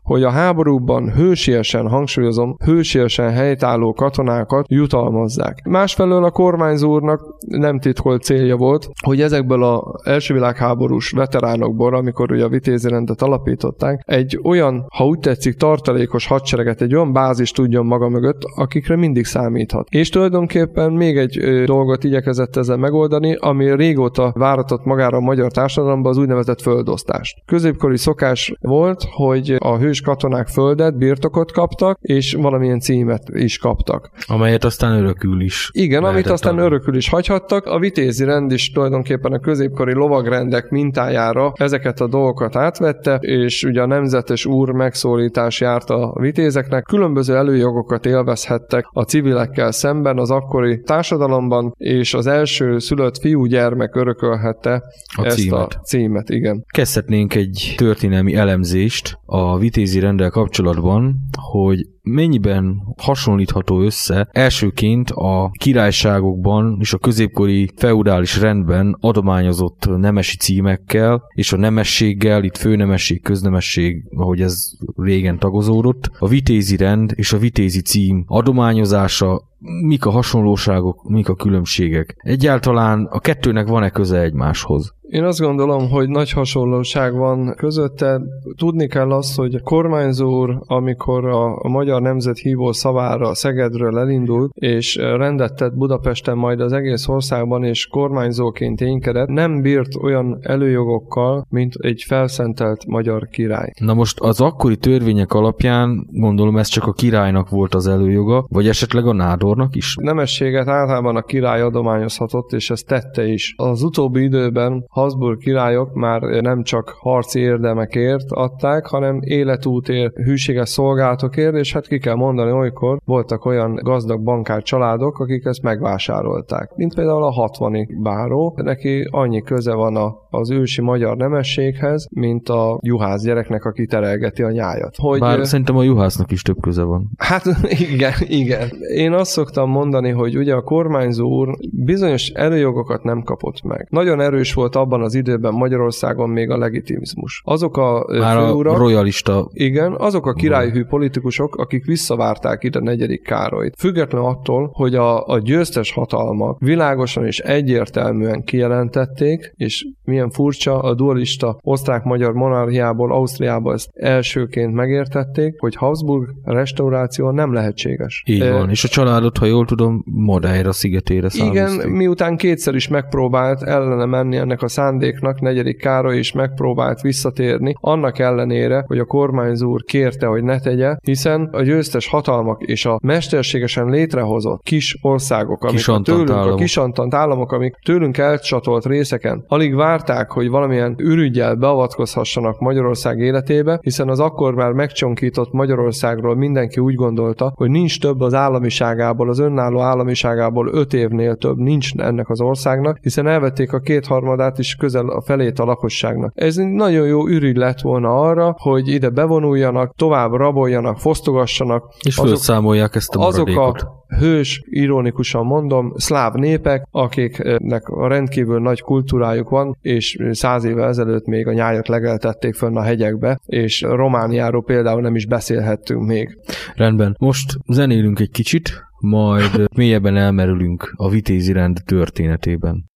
hogy a háborúban hősiesen, hangsúlyozom, hősiesen helytálló katonákat jutalmazzák. Másfelől a kormányzó úrnak nem titkolt célja volt, hogy ezekből az első világháborús veteránokból, amikor ugye a vitézi rendet alapították, egy olyan, ha úgy tetszik, tartalékos hadsereget, egy olyan bázis tudjon maga mögött, akikre mindig számíthat. És tulajdonképpen még egy ö, dolgot igyekezett ezzel megoldani, ami régóta váratott magára a magyar társadalomban, az úgynevezett földosztást. Középkori szokás volt, hogy a hős katonák földet, birtokot kaptak, és valamilyen címet is kaptak. Amelyet aztán örökül is. Igen, amit aztán örökül is hagyhattak. A vitézi rend is tulajdonképpen a középkori lovagrendek mintájára ezeket a dolgokat átvette, és ugye a nemzetes úr megszólítás járt a vitézeknek. Különböző előjogokat élvezhettek a civilekkel szemben az akkori társadalomban, és az első szülött fiúgyermek örökölhette a ezt címet. a címet. Igen. Kezdhetnénk egy történelmi elemzést a vitézi renddel kapcsolatban, hogy mennyiben hasonlítható össze elsőként a királyságokban és a középkori feudális rendben adományozott nemesi címekkel és a nemességgel, itt főnemesség, köznemesség, ahogy ez régen tagozódott, a vitézi rend és a vitézi cím adományozása, mik a hasonlóságok, mik a különbségek. Egyáltalán a kettőnek van-e köze egymáshoz? Én azt gondolom, hogy nagy hasonlóság van közötte. Tudni kell azt, hogy kormányzó úr, amikor a, a Magyar Nemzet hívó szavára Szegedről elindult, és rendet tett Budapesten, majd az egész országban, és kormányzóként ténykedett, nem bírt olyan előjogokkal, mint egy felszentelt magyar király. Na most az akkori törvények alapján gondolom ez csak a királynak volt az előjoga, vagy esetleg a nádornak is? Nemességet általában a király adományozhatott, és ezt tette is. Az utóbbi időben Habsburg királyok már nem csak harci érdemekért adták, hanem életútért, hűséges szolgálatokért, és hát ki kell mondani, olykor voltak olyan gazdag bankár családok, akik ezt megvásárolták. Mint például a hatvani báró, neki annyi köze van a, az ősi magyar nemességhez, mint a juhász gyereknek, aki terelgeti a nyájat. Hogy, Bár szerintem a juhásznak is több köze van. Hát igen, igen. Én azt szoktam mondani, hogy ugye a kormányzó úr bizonyos előjogokat nem kapott meg. Nagyon erős volt abban az időben Magyarországon még a legitimizmus. Azok a Már főurak, a royalista... Igen, azok a királyhű politikusok, akik visszavárták ide negyedik Károlyt. Függetlenül attól, hogy a, a győztes hatalmak világosan és egyértelműen kijelentették, és milyen furcsa, a dualista osztrák-magyar monarchiából, Ausztriából ezt elsőként megértették, hogy Habsburg restauráció nem lehetséges. Így e, van, és a családot, ha jól tudom, Madeira szigetére származték. Igen, miután kétszer is megpróbált ellene menni ennek a szándéknak, negyedik Károly is megpróbált visszatérni, annak ellenére, hogy a kormányzó úr kérte, hogy ne tegye, hiszen a győztes hatalmak és a mesterségesen létrehozott kis országok, amik a tőlünk, államok. a kisantant államok, amik tőlünk elcsatolt részeken, alig várták, hogy valamilyen ürüggyel beavatkozhassanak Magyarország életébe, hiszen az akkor már megcsonkított Magyarországról mindenki úgy gondolta, hogy nincs több az államiságából, az önálló államiságából öt évnél több nincs ennek az országnak, hiszen elvették a kétharmadát is, közel a felét a lakosságnak. Ez nagyon jó ürügy lett volna arra, hogy ide bevonuljanak, tovább raboljanak, fosztogassanak. És felszámolják ezt a maradékot. Azok a hős, ironikusan mondom, szláv népek, akiknek a rendkívül nagy kultúrájuk van, és száz évvel ezelőtt még a nyájat legeltették fönn a hegyekbe, és Romániáról például nem is beszélhettünk még. Rendben. Most zenélünk egy kicsit, majd mélyebben elmerülünk a vitézi rend történetében.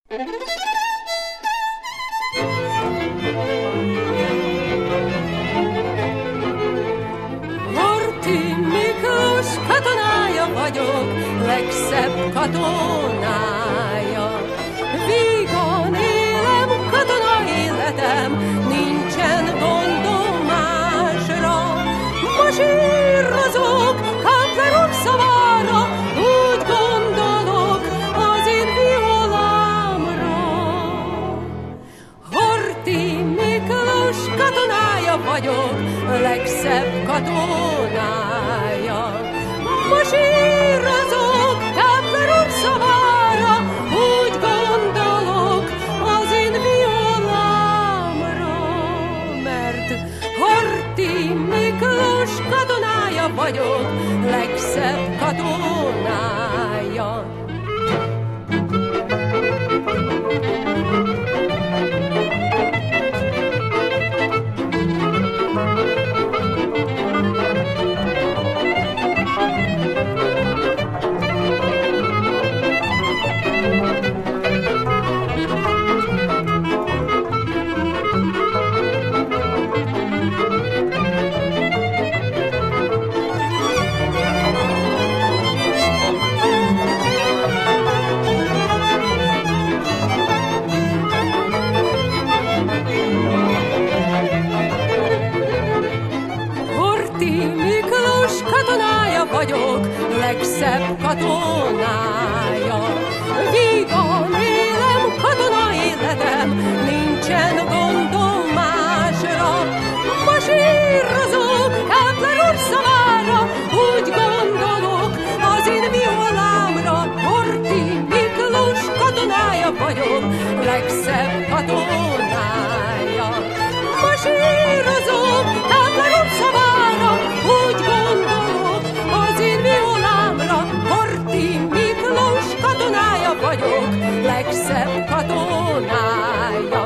Legszebb katonája. Vígan élem, katona életem, nincsen gondom másra. Masírozok, kaplerok szavára, úgy gondolok az én violámra. Horthy Miklós katonája vagyok, legszebb katonája. Masírozok, káplerok szavára, úgy gondolok az én violámra, mert Horthy Miklós katonája vagyok, legszebb katonája. nincsen gondom másra. Masírozok Kepler úr szavára, úgy gondolok az én violámra. Horthy Miklós katonája vagyok, legszebb katonája. Masírozok Kepler úr szavára, úgy gondolok az én violámra. Horthy Miklós katonája vagyok, legszebb katonája.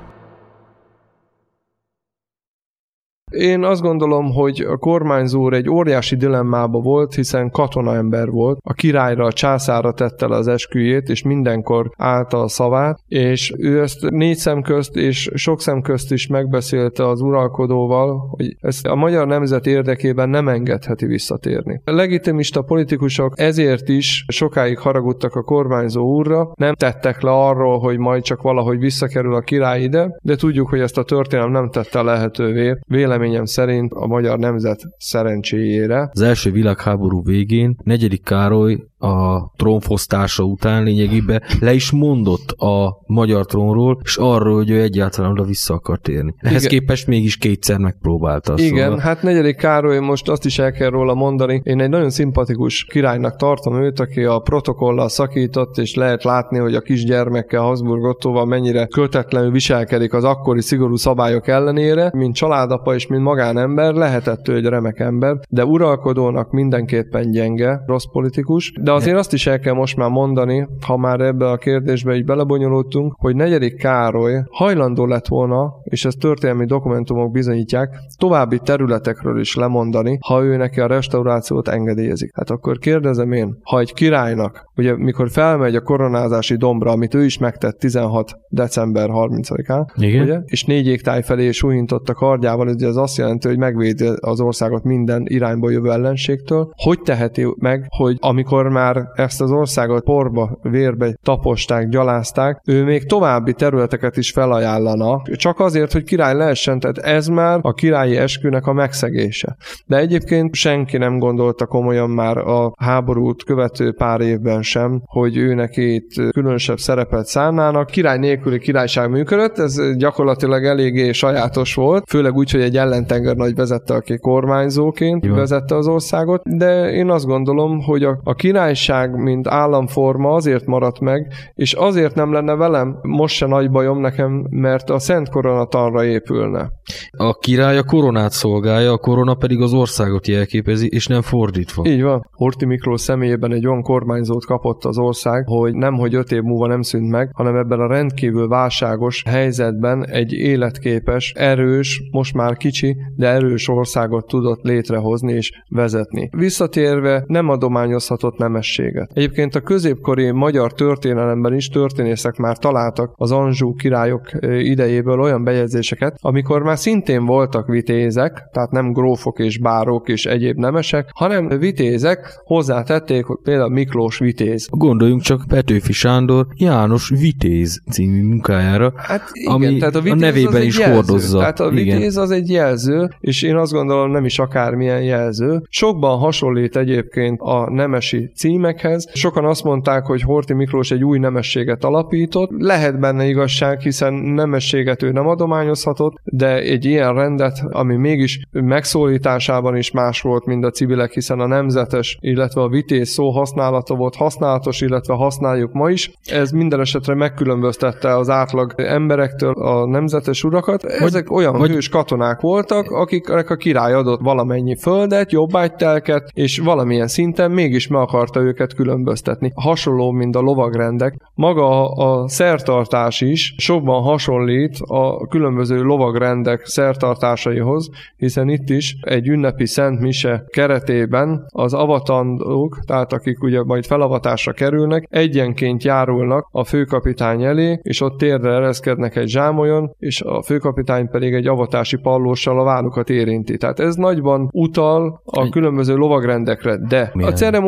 Én azt gondolom, hogy a kormányzó úr egy óriási dilemmába volt, hiszen katonaember volt. A királyra, a császárra tette le az esküjét, és mindenkor állta a szavát, és ő ezt négy szem közt és sok szem közt is megbeszélte az uralkodóval, hogy ezt a magyar nemzet érdekében nem engedheti visszatérni. A legitimista politikusok ezért is sokáig haragudtak a kormányzó úrra, nem tettek le arról, hogy majd csak valahogy visszakerül a király ide, de tudjuk, hogy ezt a történelem nem tette lehetővé. Véleményem szerint a magyar nemzet szerencséjére. Az első világháború végén negyedik Károly a trónfosztása után lényegében le is mondott a magyar trónról, és arról, hogy ő egyáltalán oda vissza akar térni. Ehhez Igen. képest mégis kétszer megpróbálta. Igen, szóval. hát negyedik Károly, most azt is el kell róla mondani, én egy nagyon szimpatikus királynak tartom őt, aki a protokollal szakított, és lehet látni, hogy a kisgyermekkel, Habsburg Ottóval mennyire kötetlenül viselkedik az akkori szigorú szabályok ellenére, mint családapa és mint magánember, lehetett ő egy remek ember, de uralkodónak mindenképpen gyenge, rossz politikus, de azért azt is el kell most már mondani, ha már ebbe a kérdésbe így belebonyolultunk, hogy negyedik Károly hajlandó lett volna, és ezt történelmi dokumentumok bizonyítják, további területekről is lemondani, ha ő neki a restaurációt engedélyezik. Hát akkor kérdezem én, ha egy királynak, ugye mikor felmegy a koronázási dombra, amit ő is megtett tizenhat december harmincadikán, ugye, és négy égtáj felé súlyintott a kardjával, ez azt jelenti, hogy megvédi az országot minden irányból jövő ellenségtől. Hogy teheti meg, hogy amikor már ezt az országot porba, vérbe taposták, gyalázták, ő még további területeket is felajánlana, csak azért, hogy király lehessen, tehát ez már a királyi eskünek a megszegése. De egyébként senki nem gondolta komolyan már a háborút követő pár évben sem, hogy ő neki itt különösebb szerepet szánnának. Király nélküli királyság működött, ez gyakorlatilag eléggé sajátos volt, főleg úgy, hogy egy ellentenger nagy vezette, aki kormányzóként Jó. vezette az országot, de én azt gondolom, hogy a, a királyság, mint államforma azért maradt meg, és azért nem lenne velem most se nagy bajom nekem, mert a Szent Koronatanra épülne. A király a koronát szolgálja, a korona pedig az országot jelképezi, és nem fordítva. Így van. Horthy Miklós személyében egy olyan kormányzót kapott az ország, hogy nemhogy öt év múlva nem szűnt meg, hanem ebben a rendkívül válságos helyzetben egy életképes, erős, most már kicsi, de erős országot tudott létrehozni és vezetni. Visszatérve nem adományozhatott nemességet. Egyébként a középkori magyar történelemben is történészek már találtak az Anjou királyok idejéből olyan bejegyzéseket, amikor már szintén voltak vitézek, tehát nem grófok és bárók és egyéb nemesek, hanem vitézek, hozzátették, hogy például Miklós vitéz. Gondoljunk csak Petőfi Sándor János Vitéz című munkájára, hát igen, ami tehát a, a nevében is jelző. Hordozza. Tehát a vitéz igen. az egy jelző, és én azt gondolom nem is akármilyen jelző. Sokban hasonlít egyébként a nemesi címekhez. Sokan azt mondták, hogy Horthy Miklós egy új nemességet alapított. Lehet benne igazság, hiszen nemességet ő nem adományozhatott, de egy ilyen rendet, ami mégis megszólításában is más volt, mint a civilek, hiszen a nemzetes, illetve a vitéz szó használata volt használatos, illetve használjuk ma is. Ez minden esetre megkülönböztette az átlag emberektől a nemzetes urakat. Ezek vagy, olyan vagy... hős katonák voltak, akiknek a király adott valamennyi földet, jobbágytelket, és valamilyen szinten mégis meg akarta őket különböztetni. Hasonló, mint a lovagrendek. Maga a szertartás is sokban hasonlít a különböző lovagrendek szertartásaihoz, hiszen itt is egy ünnepi szent mise keretében az avatandók, tehát akik ugye majd felavatásra kerülnek, egyenként járulnak a főkapitány elé, és ott térdre ereszkednek egy zsámolyon, és a főkapitány pedig egy avatási pallóssal a vállukat érinti. Tehát ez nagyban utal a különböző lovagrendekre, de Milyen? A ceremónia szintén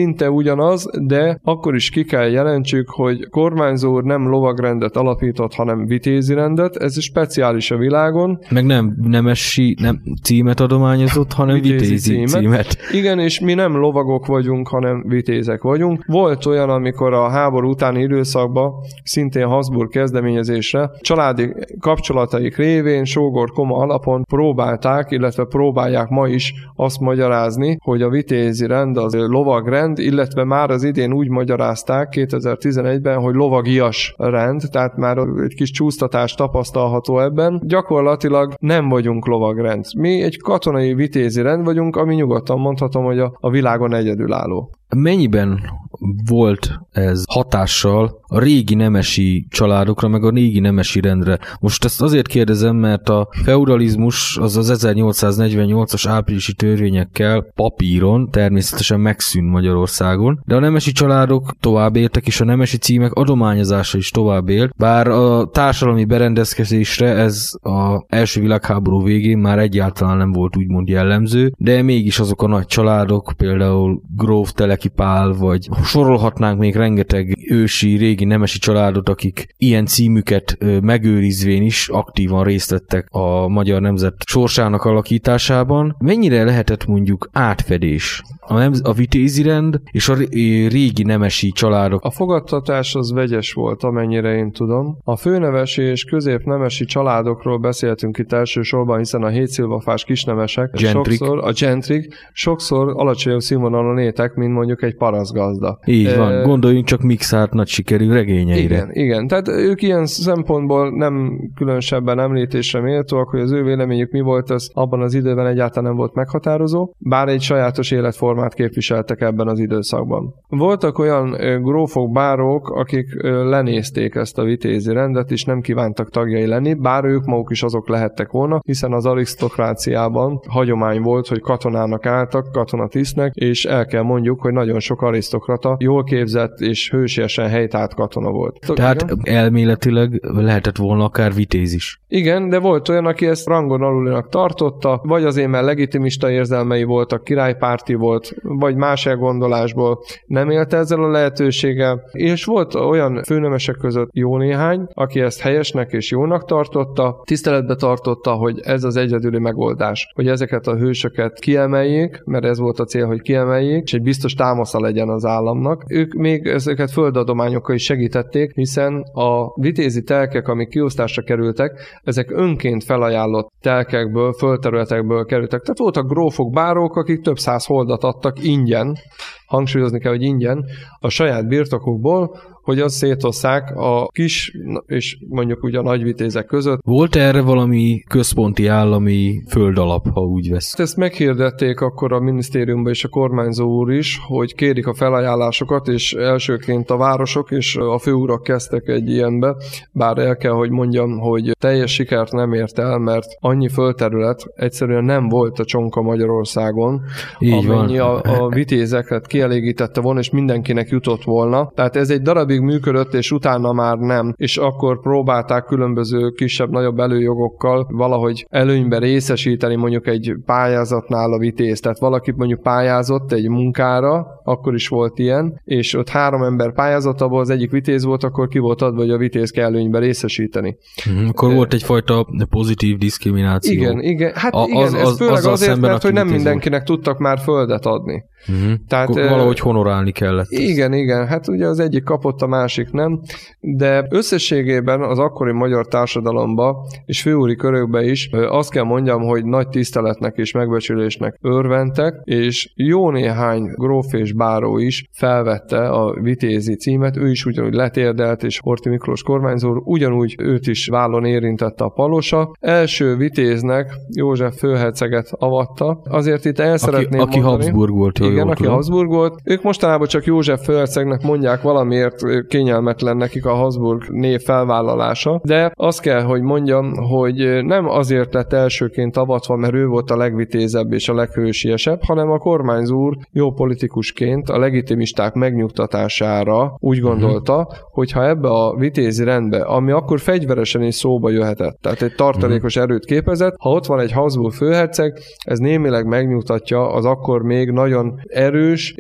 szinte ugyanaz, de akkor is ki kell jelentsük, hogy kormányzó úr nem lovagrendet alapított, hanem vitézi rendet, ez speciális a világon. Meg nem nemesi nem címet adományozott, hanem vitézi, vitézi címet. címet. Igen, és mi nem lovagok vagyunk, hanem vitézek vagyunk. Volt olyan, amikor a háború utáni időszakban szintén Habsburg kezdeményezésre családi kapcsolataik révén sógor-koma alapon próbálták, illetve próbálják ma is azt magyarázni, hogy a vitézi rend az lovagrend, illetve már az idén úgy magyarázták kétezer-tizenegyben, hogy lovagias rend, tehát már egy kis csúsztatás tapasztalható ebben. Gyakorlatilag nem vagyunk lovagrend. Mi egy katonai vitézi rend vagyunk, ami nyugodtan mondhatom, hogy a, a világon egyedülálló. Mennyiben volt ez hatással a régi nemesi családokra, meg a régi nemesi rendre? Most ezt azért kérdezem, mert a feudalizmus az az ezernyolcszáznegyvennyolcas áprilisi törvényekkel papíron természetesen megszűnt Magyarországon, de a nemesi családok tovább éltek, és a nemesi címek adományozása is tovább élt, bár a társadalmi berendezkedésre ez az első világháború végén már egyáltalán nem volt úgymond jellemző, de mégis azok a nagy családok, például gróf Teleki Pál, vagy sorolhatnánk még rengeteg ősi, régi nemesi családot, akik ilyen címüket megőrizvén is aktívan részt vettek a magyar nemzet sorsának alakításában. Mennyire lehetett mondjuk átfedés a, nemz- a vitézi rend és a régi nemesi családok? A fogadtatás az vegyes volt, amennyire én tudom. A főnemesi és középnemesi családokról beszéltünk itt elsősorban, hiszen a hétszilvafás kisnemesek, Gentrik. sokszor, a gentrik sokszor alacsonyabb színvonalon éltek, mint mondjuk egy parasztgazda. Így e, van, gondoljunk csak Mixárt nagy sikerű regényeire. Igen, igen, tehát ők ilyen szempontból nem különösebben említésre méltóak, hogy az ő véleményük mi volt, az abban az időben egyáltalán nem volt meghatározó, bár egy sajátos életformát képviseltek ebben az időszakban. Voltak olyan grófok, bárók, akik lenézték ezt a vitézi rendet, és nem kívántak tagjai lenni, bár ők maguk is azok lehettek volna, hiszen az arisztokráciában hagyomány volt, hogy katonának álltak, katonatisztnek, és el kell mondjuk, hogy nagyon sok arisztokrata jól képzett és hősiesen helytált katona volt. Tehát igen? elméletileg lehetett volna akár vitéz is. Igen, de volt olyan, aki ezt rangon alulinak tartotta, vagy azért, mert legitimista érzelmei voltak, királypárti volt, vagy más elgondolásból nem élte ezzel a lehetőséggel. És volt olyan főnemesek között jó néhány, aki ezt helyesnek és jónak tartotta, tiszteletbe tartotta, hogy ez az egyedüli megoldás, hogy ezeket a hősöket kiemeljék, mert ez volt a cél, hogy kiemeljék, és egy biztos támasza legyen az államnak. Ők még ezeket földadományokkal is segítették, hiszen a vitézi telkek, amik kiosztásra kerültek, ezek önként felajánlott telkekből, földterületekből kerültek. Tehát voltak grófok, bárók, akik több száz holdat adtak ingyen, hangsúlyozni kell, hogy ingyen, a saját birtokukból, hogy azt szétosszák a kis és mondjuk ugye a nagyvitézek között. Volt erre valami központi állami földalap, ha úgy vesz? Ezt meghirdették akkor a minisztériumban és a kormányzó úr is, hogy kérik a felajánlásokat, és elsőként a városok és a főurak kezdtek egy ilyenbe, bár el kell, hogy mondjam, hogy teljes sikert nem ért el, mert annyi földterület egyszerűen nem volt a csonka Magyarországon, így amennyi van. a, a vitézeket kielégítette volna, és mindenkinek jutott volna. Tehát ez egy darabig működött, és utána már nem. És akkor próbálták különböző kisebb-nagyobb előjogokkal valahogy előnyben részesíteni mondjuk egy pályázatnál a vitéz. Tehát valaki mondjuk pályázott egy munkára, akkor is volt ilyen, és ott három ember pályázott, abból az egyik vitéz volt, akkor ki volt adva, hogy a vitéz kell előnyben részesíteni. Mm, akkor De... volt egyfajta pozitív diszkrimináció. Igen, igen. Hát a, igen, az, ez az, főleg azért, mert hogy nem mindenkinek volt. tudtak már földet adni. Uh-huh. Tehát, akkor valahogy honorálni kellett. Igen, igen, hát ugye az egyik kapott, a másik nem, de összességében az akkori magyar társadalomban és főúri körökben is azt kell mondjam, hogy nagy tiszteletnek és megbecsülésnek örventek, és jó néhány gróf és báró is felvette a vitézi címet, ő is ugyanúgy letérdelt, és Horthy Miklós kormányzó ugyanúgy őt is vállon érintette a palosa. Első vitéznek József főherceget avatta, azért itt el szeretném aki, aki mondani. Habsburg volt, jól Igen, jól aki Habsburg volt. Ők mostanában csak József főhercegnek mondják, valamiért kényelmetlen nekik a Habsburg név felvállalása, de azt kell, hogy mondjam, hogy nem azért lett elsőként avatva, mert ő volt a legvitézebb és a leghősiesebb, hanem a kormányzó úr jó politikusként a legitimisták megnyugtatására úgy gondolta, uh-huh. hogy ha ebbe a vitézi rendbe, ami akkor fegyveresen is szóba jöhetett, tehát egy tartalékos uh-huh. erőt képezett, ha ott van egy Habsburg főherceg, ez némileg megnyugtatja az akkor még nagyon erős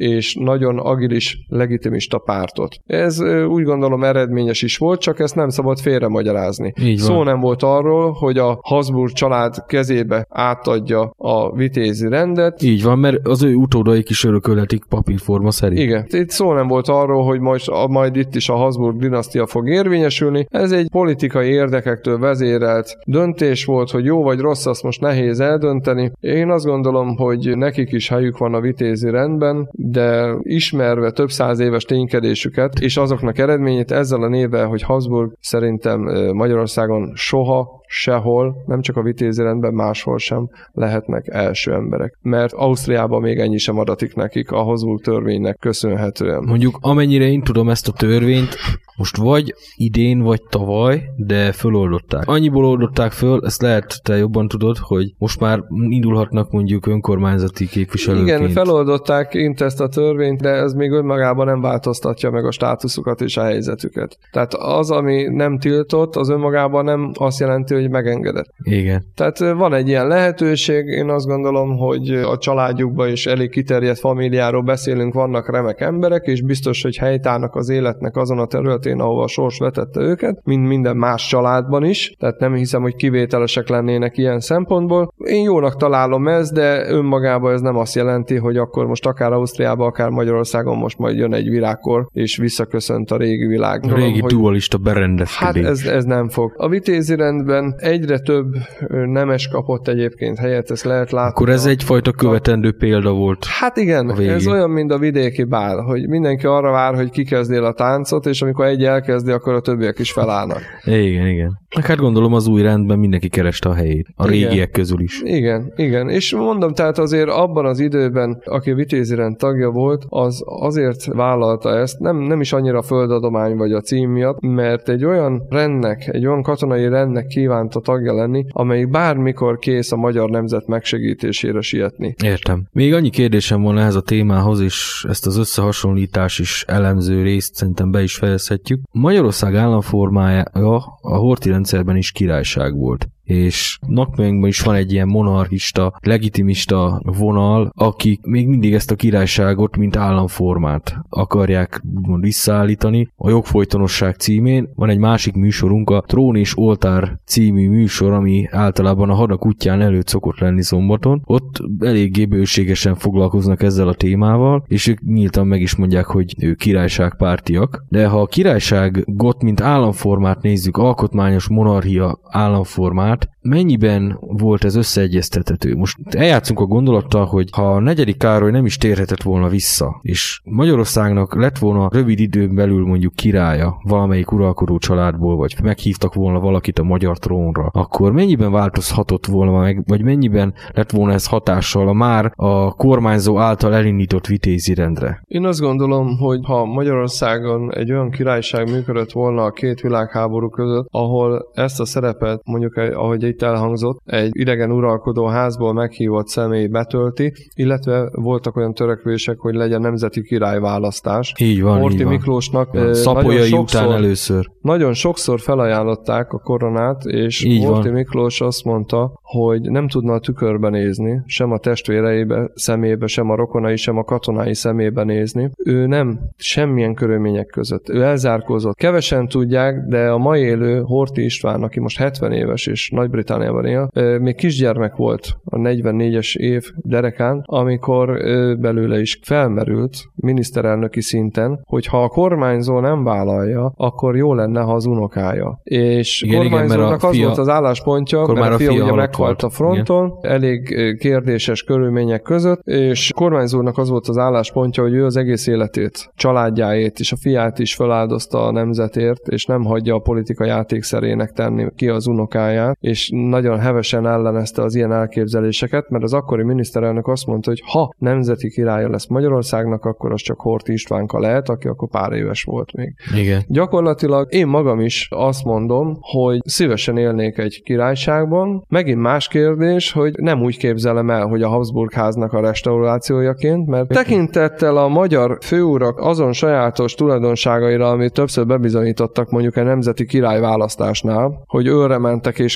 és nagyon agilis, legitimista pártot. Ez úgy gondolom eredményes is volt, csak ezt nem szabad félremagyarázni. Szó nem volt arról, hogy a Habsburg család kezébe átadja a vitézi rendet. Így van, mert az ő utódaik is örökölhetik papírforma szerint. Igen. Itt szó nem volt arról, hogy most, majd itt is a Habsburg dinasztia fog érvényesülni. Ez egy politikai érdekektől vezérelt döntés volt, hogy jó vagy rossz, azt most nehéz eldönteni. Én azt gondolom, hogy nekik is helyük van a vitézi rendben, de ismerve több száz éves ténykedésüket, és azoknak eredményét ezzel a névvel, hogy Habsburg, szerintem Magyarországon soha, sehol, nem csak a vitézi rendben, máshol sem lehetnek első emberek. Mert Ausztriában még ennyi sem adatik nekik a Habsburg törvénynek köszönhetően. Mondjuk amennyire én tudom ezt a törvényt, most vagy idén, vagy tavaly, de föloldották. Annyiból oldották föl, ezt lehet te jobban tudod, hogy most már indulhatnak mondjuk önkormányzati képviselőként. Igen, feloldották int ezt a törvényt, de ez még önmagában nem változtatja meg a státuszukat és a helyzetüket. Tehát az, ami nem tiltott, az önmagában nem azt jelenti, hogy megengedett. Igen. Tehát van egy ilyen lehetőség, én azt gondolom, hogy a családjukban is elég kiterjedt famíliáról beszélünk, vannak remek emberek, és biztos, hogy helytállnak az életnek azon a területen, ahova a sors vetette őket, mint minden más családban is, tehát nem hiszem, hogy kivételesek lennének ilyen szempontból. Én jónak találom ezt, de önmagában ez nem azt jelenti, hogy akkor most akár Ausztriában, akár Magyarországon most majd jön egy virágkor, és visszaköszönt a régi világ. A régi hogy... dualista berendezkedés. Hát ez, ez nem fog. A vitézi rendben egyre több nemes kapott egyébként helyet, ezt lehet látni. Akkor ez egyfajta követendő példa volt. Hát igen, ez olyan, mint a vidéki bál, hogy mindenki arra vár, hogy kikezdél a táncot, és amikor egy elkezdi, akkor a többiek is felállnak. Igen, igen. Hát gondolom az új rendben mindenki kereste a helyét. A igen. régiek közül is. Igen, igen. És mondom, tehát azért abban az időben, aki a vitézi rend tagja volt, az azért vállalta ezt, nem, nem is annyira a földadomány vagy a cím miatt, mert egy olyan rendnek, egy olyan katonai rendnek kívánta tagja lenni, amelyik bármikor kész a magyar nemzet megsegítésére sietni. Értem. Még annyi kérdésem volna ehhez a témához, és ezt az összehasonlítás is elemző részt szerintem be is fejezhetjük. Magyarország államformája a Horthy rendszerben is királyság volt. És napjainkban is van egy ilyen monarchista, legitimista vonal, akik még mindig ezt a királyságot, mint államformát akarják visszaállítani. A jogfolytonosság címén van egy másik műsorunk, a Trón és Oltár című műsor, ami általában a hadak útján előtt szokott lenni szombaton. Ott eléggé bőségesen foglalkoznak ezzel a témával, és ők nyíltan meg is mondják, hogy ők királyságpártiak. De ha a királyságot, mint államformát nézzük, alkotmányos monarchia államformát, mennyiben volt ez összeegyeztethető? Most eljátszunk a gondolattal, hogy ha a negyedik Károly nem is térhetett volna vissza, és Magyarországnak lett volna rövid időn belül mondjuk királya valamelyik uralkodó családból, vagy meghívtak volna valakit a magyar trónra, akkor mennyiben változhatott volna meg, vagy mennyiben lett volna ez hatással a már a kormányzó által elindított vitézi rendre? Én azt gondolom, hogy ha Magyarországon egy olyan királyság működött volna a két világháború között, ahol ezt a szerepet mondjuk ahogy itt elhangzott, egy idegen uralkodó házból meghívott személy betölti, illetve voltak olyan törekvések, hogy legyen nemzeti királyválasztás. Így van, Horthy így van. Miklósnak Szapolyai után először. Nagyon sokszor felajánlották a koronát, és így Horthy van. Miklós azt mondta, hogy nem tudna a tükörbe nézni, sem a testvéreibe szemébe, sem a rokonai, sem a katonái szemébe nézni. Ő nem semmilyen körülmények között. Ő elzárkózott. Kevesen tudják, de a mai élő Horthy István, aki most hetven éves és Nagy-Britanniában él, még kisgyermek volt a negyvennégyes év derekán, amikor belőle is felmerült miniszterelnöki szinten, hogy ha a kormányzó nem vállalja, akkor jó lenne, ha az unokája. És igen, kormányzónak igen, az fia, volt az álláspontja, mert a fia, fia ugye meghalt a fronton, igen. elég kérdéses körülmények között, és kormányzónak az volt az álláspontja, hogy ő az egész életét, családjáért és a fiát is feláldozta a nemzetért, és nem hagyja a politika játékszerének tenni ki az unokáját, és nagyon hevesen ellenezte az ilyen elképzeléseket, mert az akkori miniszterelnök azt mondta, hogy ha nemzeti királya lesz Magyarországnak, akkor az csak Horthy Istvánka lehet, aki akkor pár éves volt még. Igen. Gyakorlatilag én magam is azt mondom, hogy szívesen élnék egy királyságban. Megint más kérdés, hogy nem úgy képzelem el, hogy a Habsburg háznak a restaurációjaként, mert tekintettel a magyar főurak azon sajátos tulajdonságaira, amit többször bebizonyítottak mondjuk a nemzeti királyválasztásnál, hogy őre mentek és kardot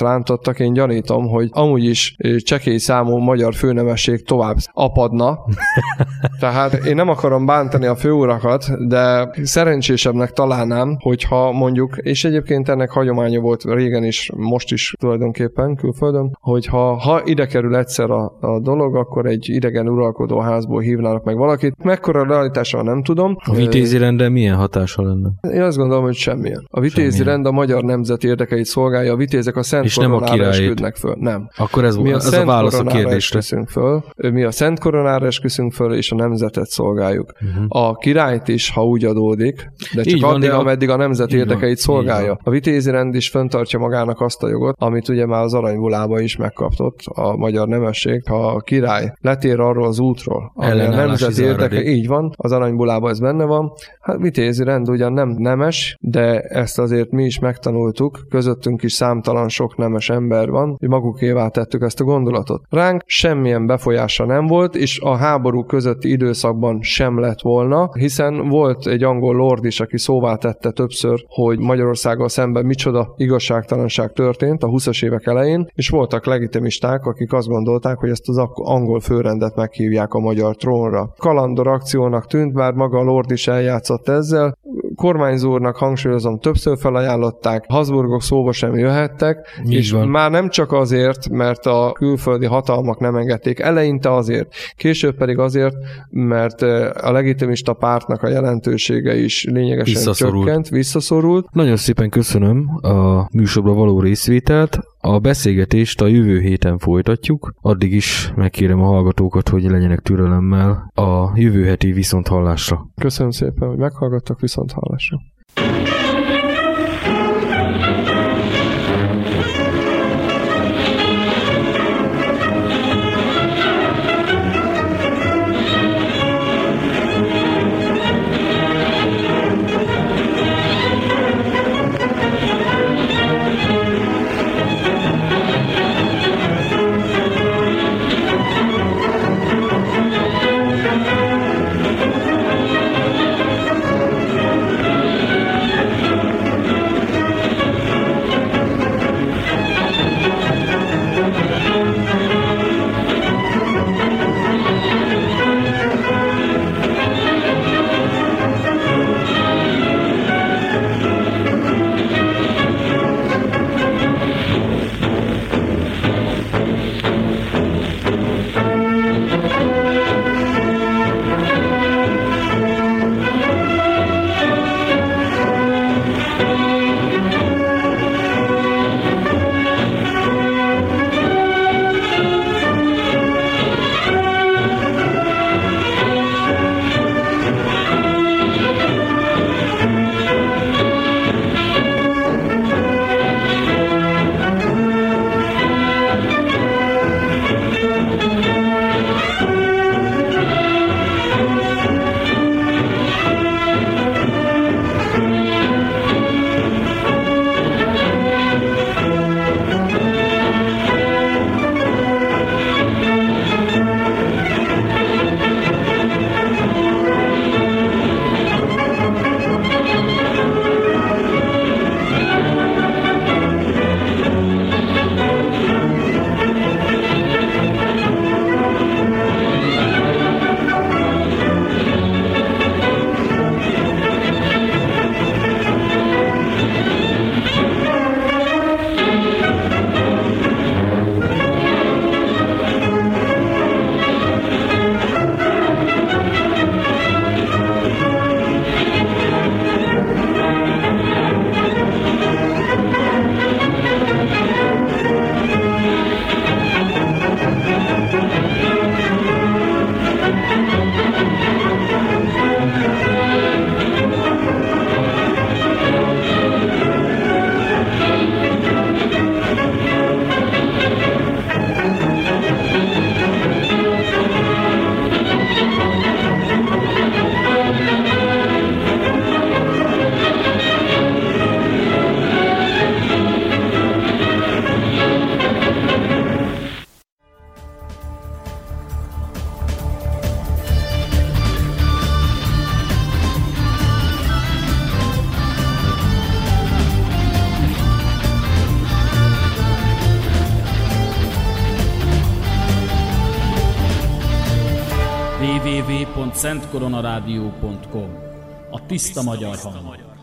rántottak, én gyanítom, hogy amúgy is csekély számú magyar főnemesség tovább apadna. Tehát én nem akarom bántani a főurakat, de szerencsésebbnek találnám, hogyha mondjuk, és egyébként ennek hagyománya volt régen is, most is tulajdonképpen külföldön, hogyha ha ide kerül egyszer a, a dolog, akkor egy idegen uralkodó házból hívnának meg valakit. Mekkora realitása nem tudom. A vitézi rendre milyen hatása lenne? Én azt gondolom, hogy semmilyen. A vitézi semmilyen. Rend a magyar nemzet érdekeit szolgálja, a vitézek a Szent és Koronára esküdnek föl. Nem. Akkor ez, mi a, ez a válasz a kérdésre. Föl, mi a Szent Koronára esküszünk föl, és a nemzetet szolgáljuk. Uh-huh. A királyt is, ha úgy adódik, de csak van, addig, ameddig a nemzet érdekeit szolgálja. A vitézi rend is fenntartja magának azt a jogot, amit ugye már az aranybulába is megkaptott a magyar nemesség, ha a király letér arról az útról, ami a nemzet érdeke, így van, az aranybulába ez benne van. Hát vitézi rend ugyan nem nemes, de ezt azért mi is megtanultuk, közöttünk is számtalan sok nemes ember van, hogy magukévá tettük ezt a gondolatot. Ránk semmilyen befolyása nem volt, és a háború közötti időszakban sem lett volna, hiszen volt egy angol lord is, aki szóvá tette többször, hogy Magyarországgal szemben micsoda igazságtalanság történt a huszas évek elején, és voltak legitimisták, akik azt gondolták, hogy ezt az angol főrendet meghívják a magyar trónra. Kalandor akciónak tűnt, bár maga a lord is eljátszott ezzel. Kormányzó úrnak hangsúlyozom, többször felajánlották, Habsburgok szóba sem jöhettek, így és van. Már nem csak azért, mert a külföldi hatalmak nem engedték, eleinte azért, később pedig azért, mert a legitimista pártnak a jelentősége is lényegesen visszaszorult. csökkent, visszaszorult. Nagyon szépen köszönöm a műsorba való részvételt. A beszélgetést a jövő héten folytatjuk, addig is megkérem a hallgatókat, hogy legyenek türelemmel a jövő heti viszonthallásra. Köszönöm szépen, hogy meghallgattak, viszonthallásra. double-u double-u double-u pont szent koronarádió pont com. A tiszta magyar hang.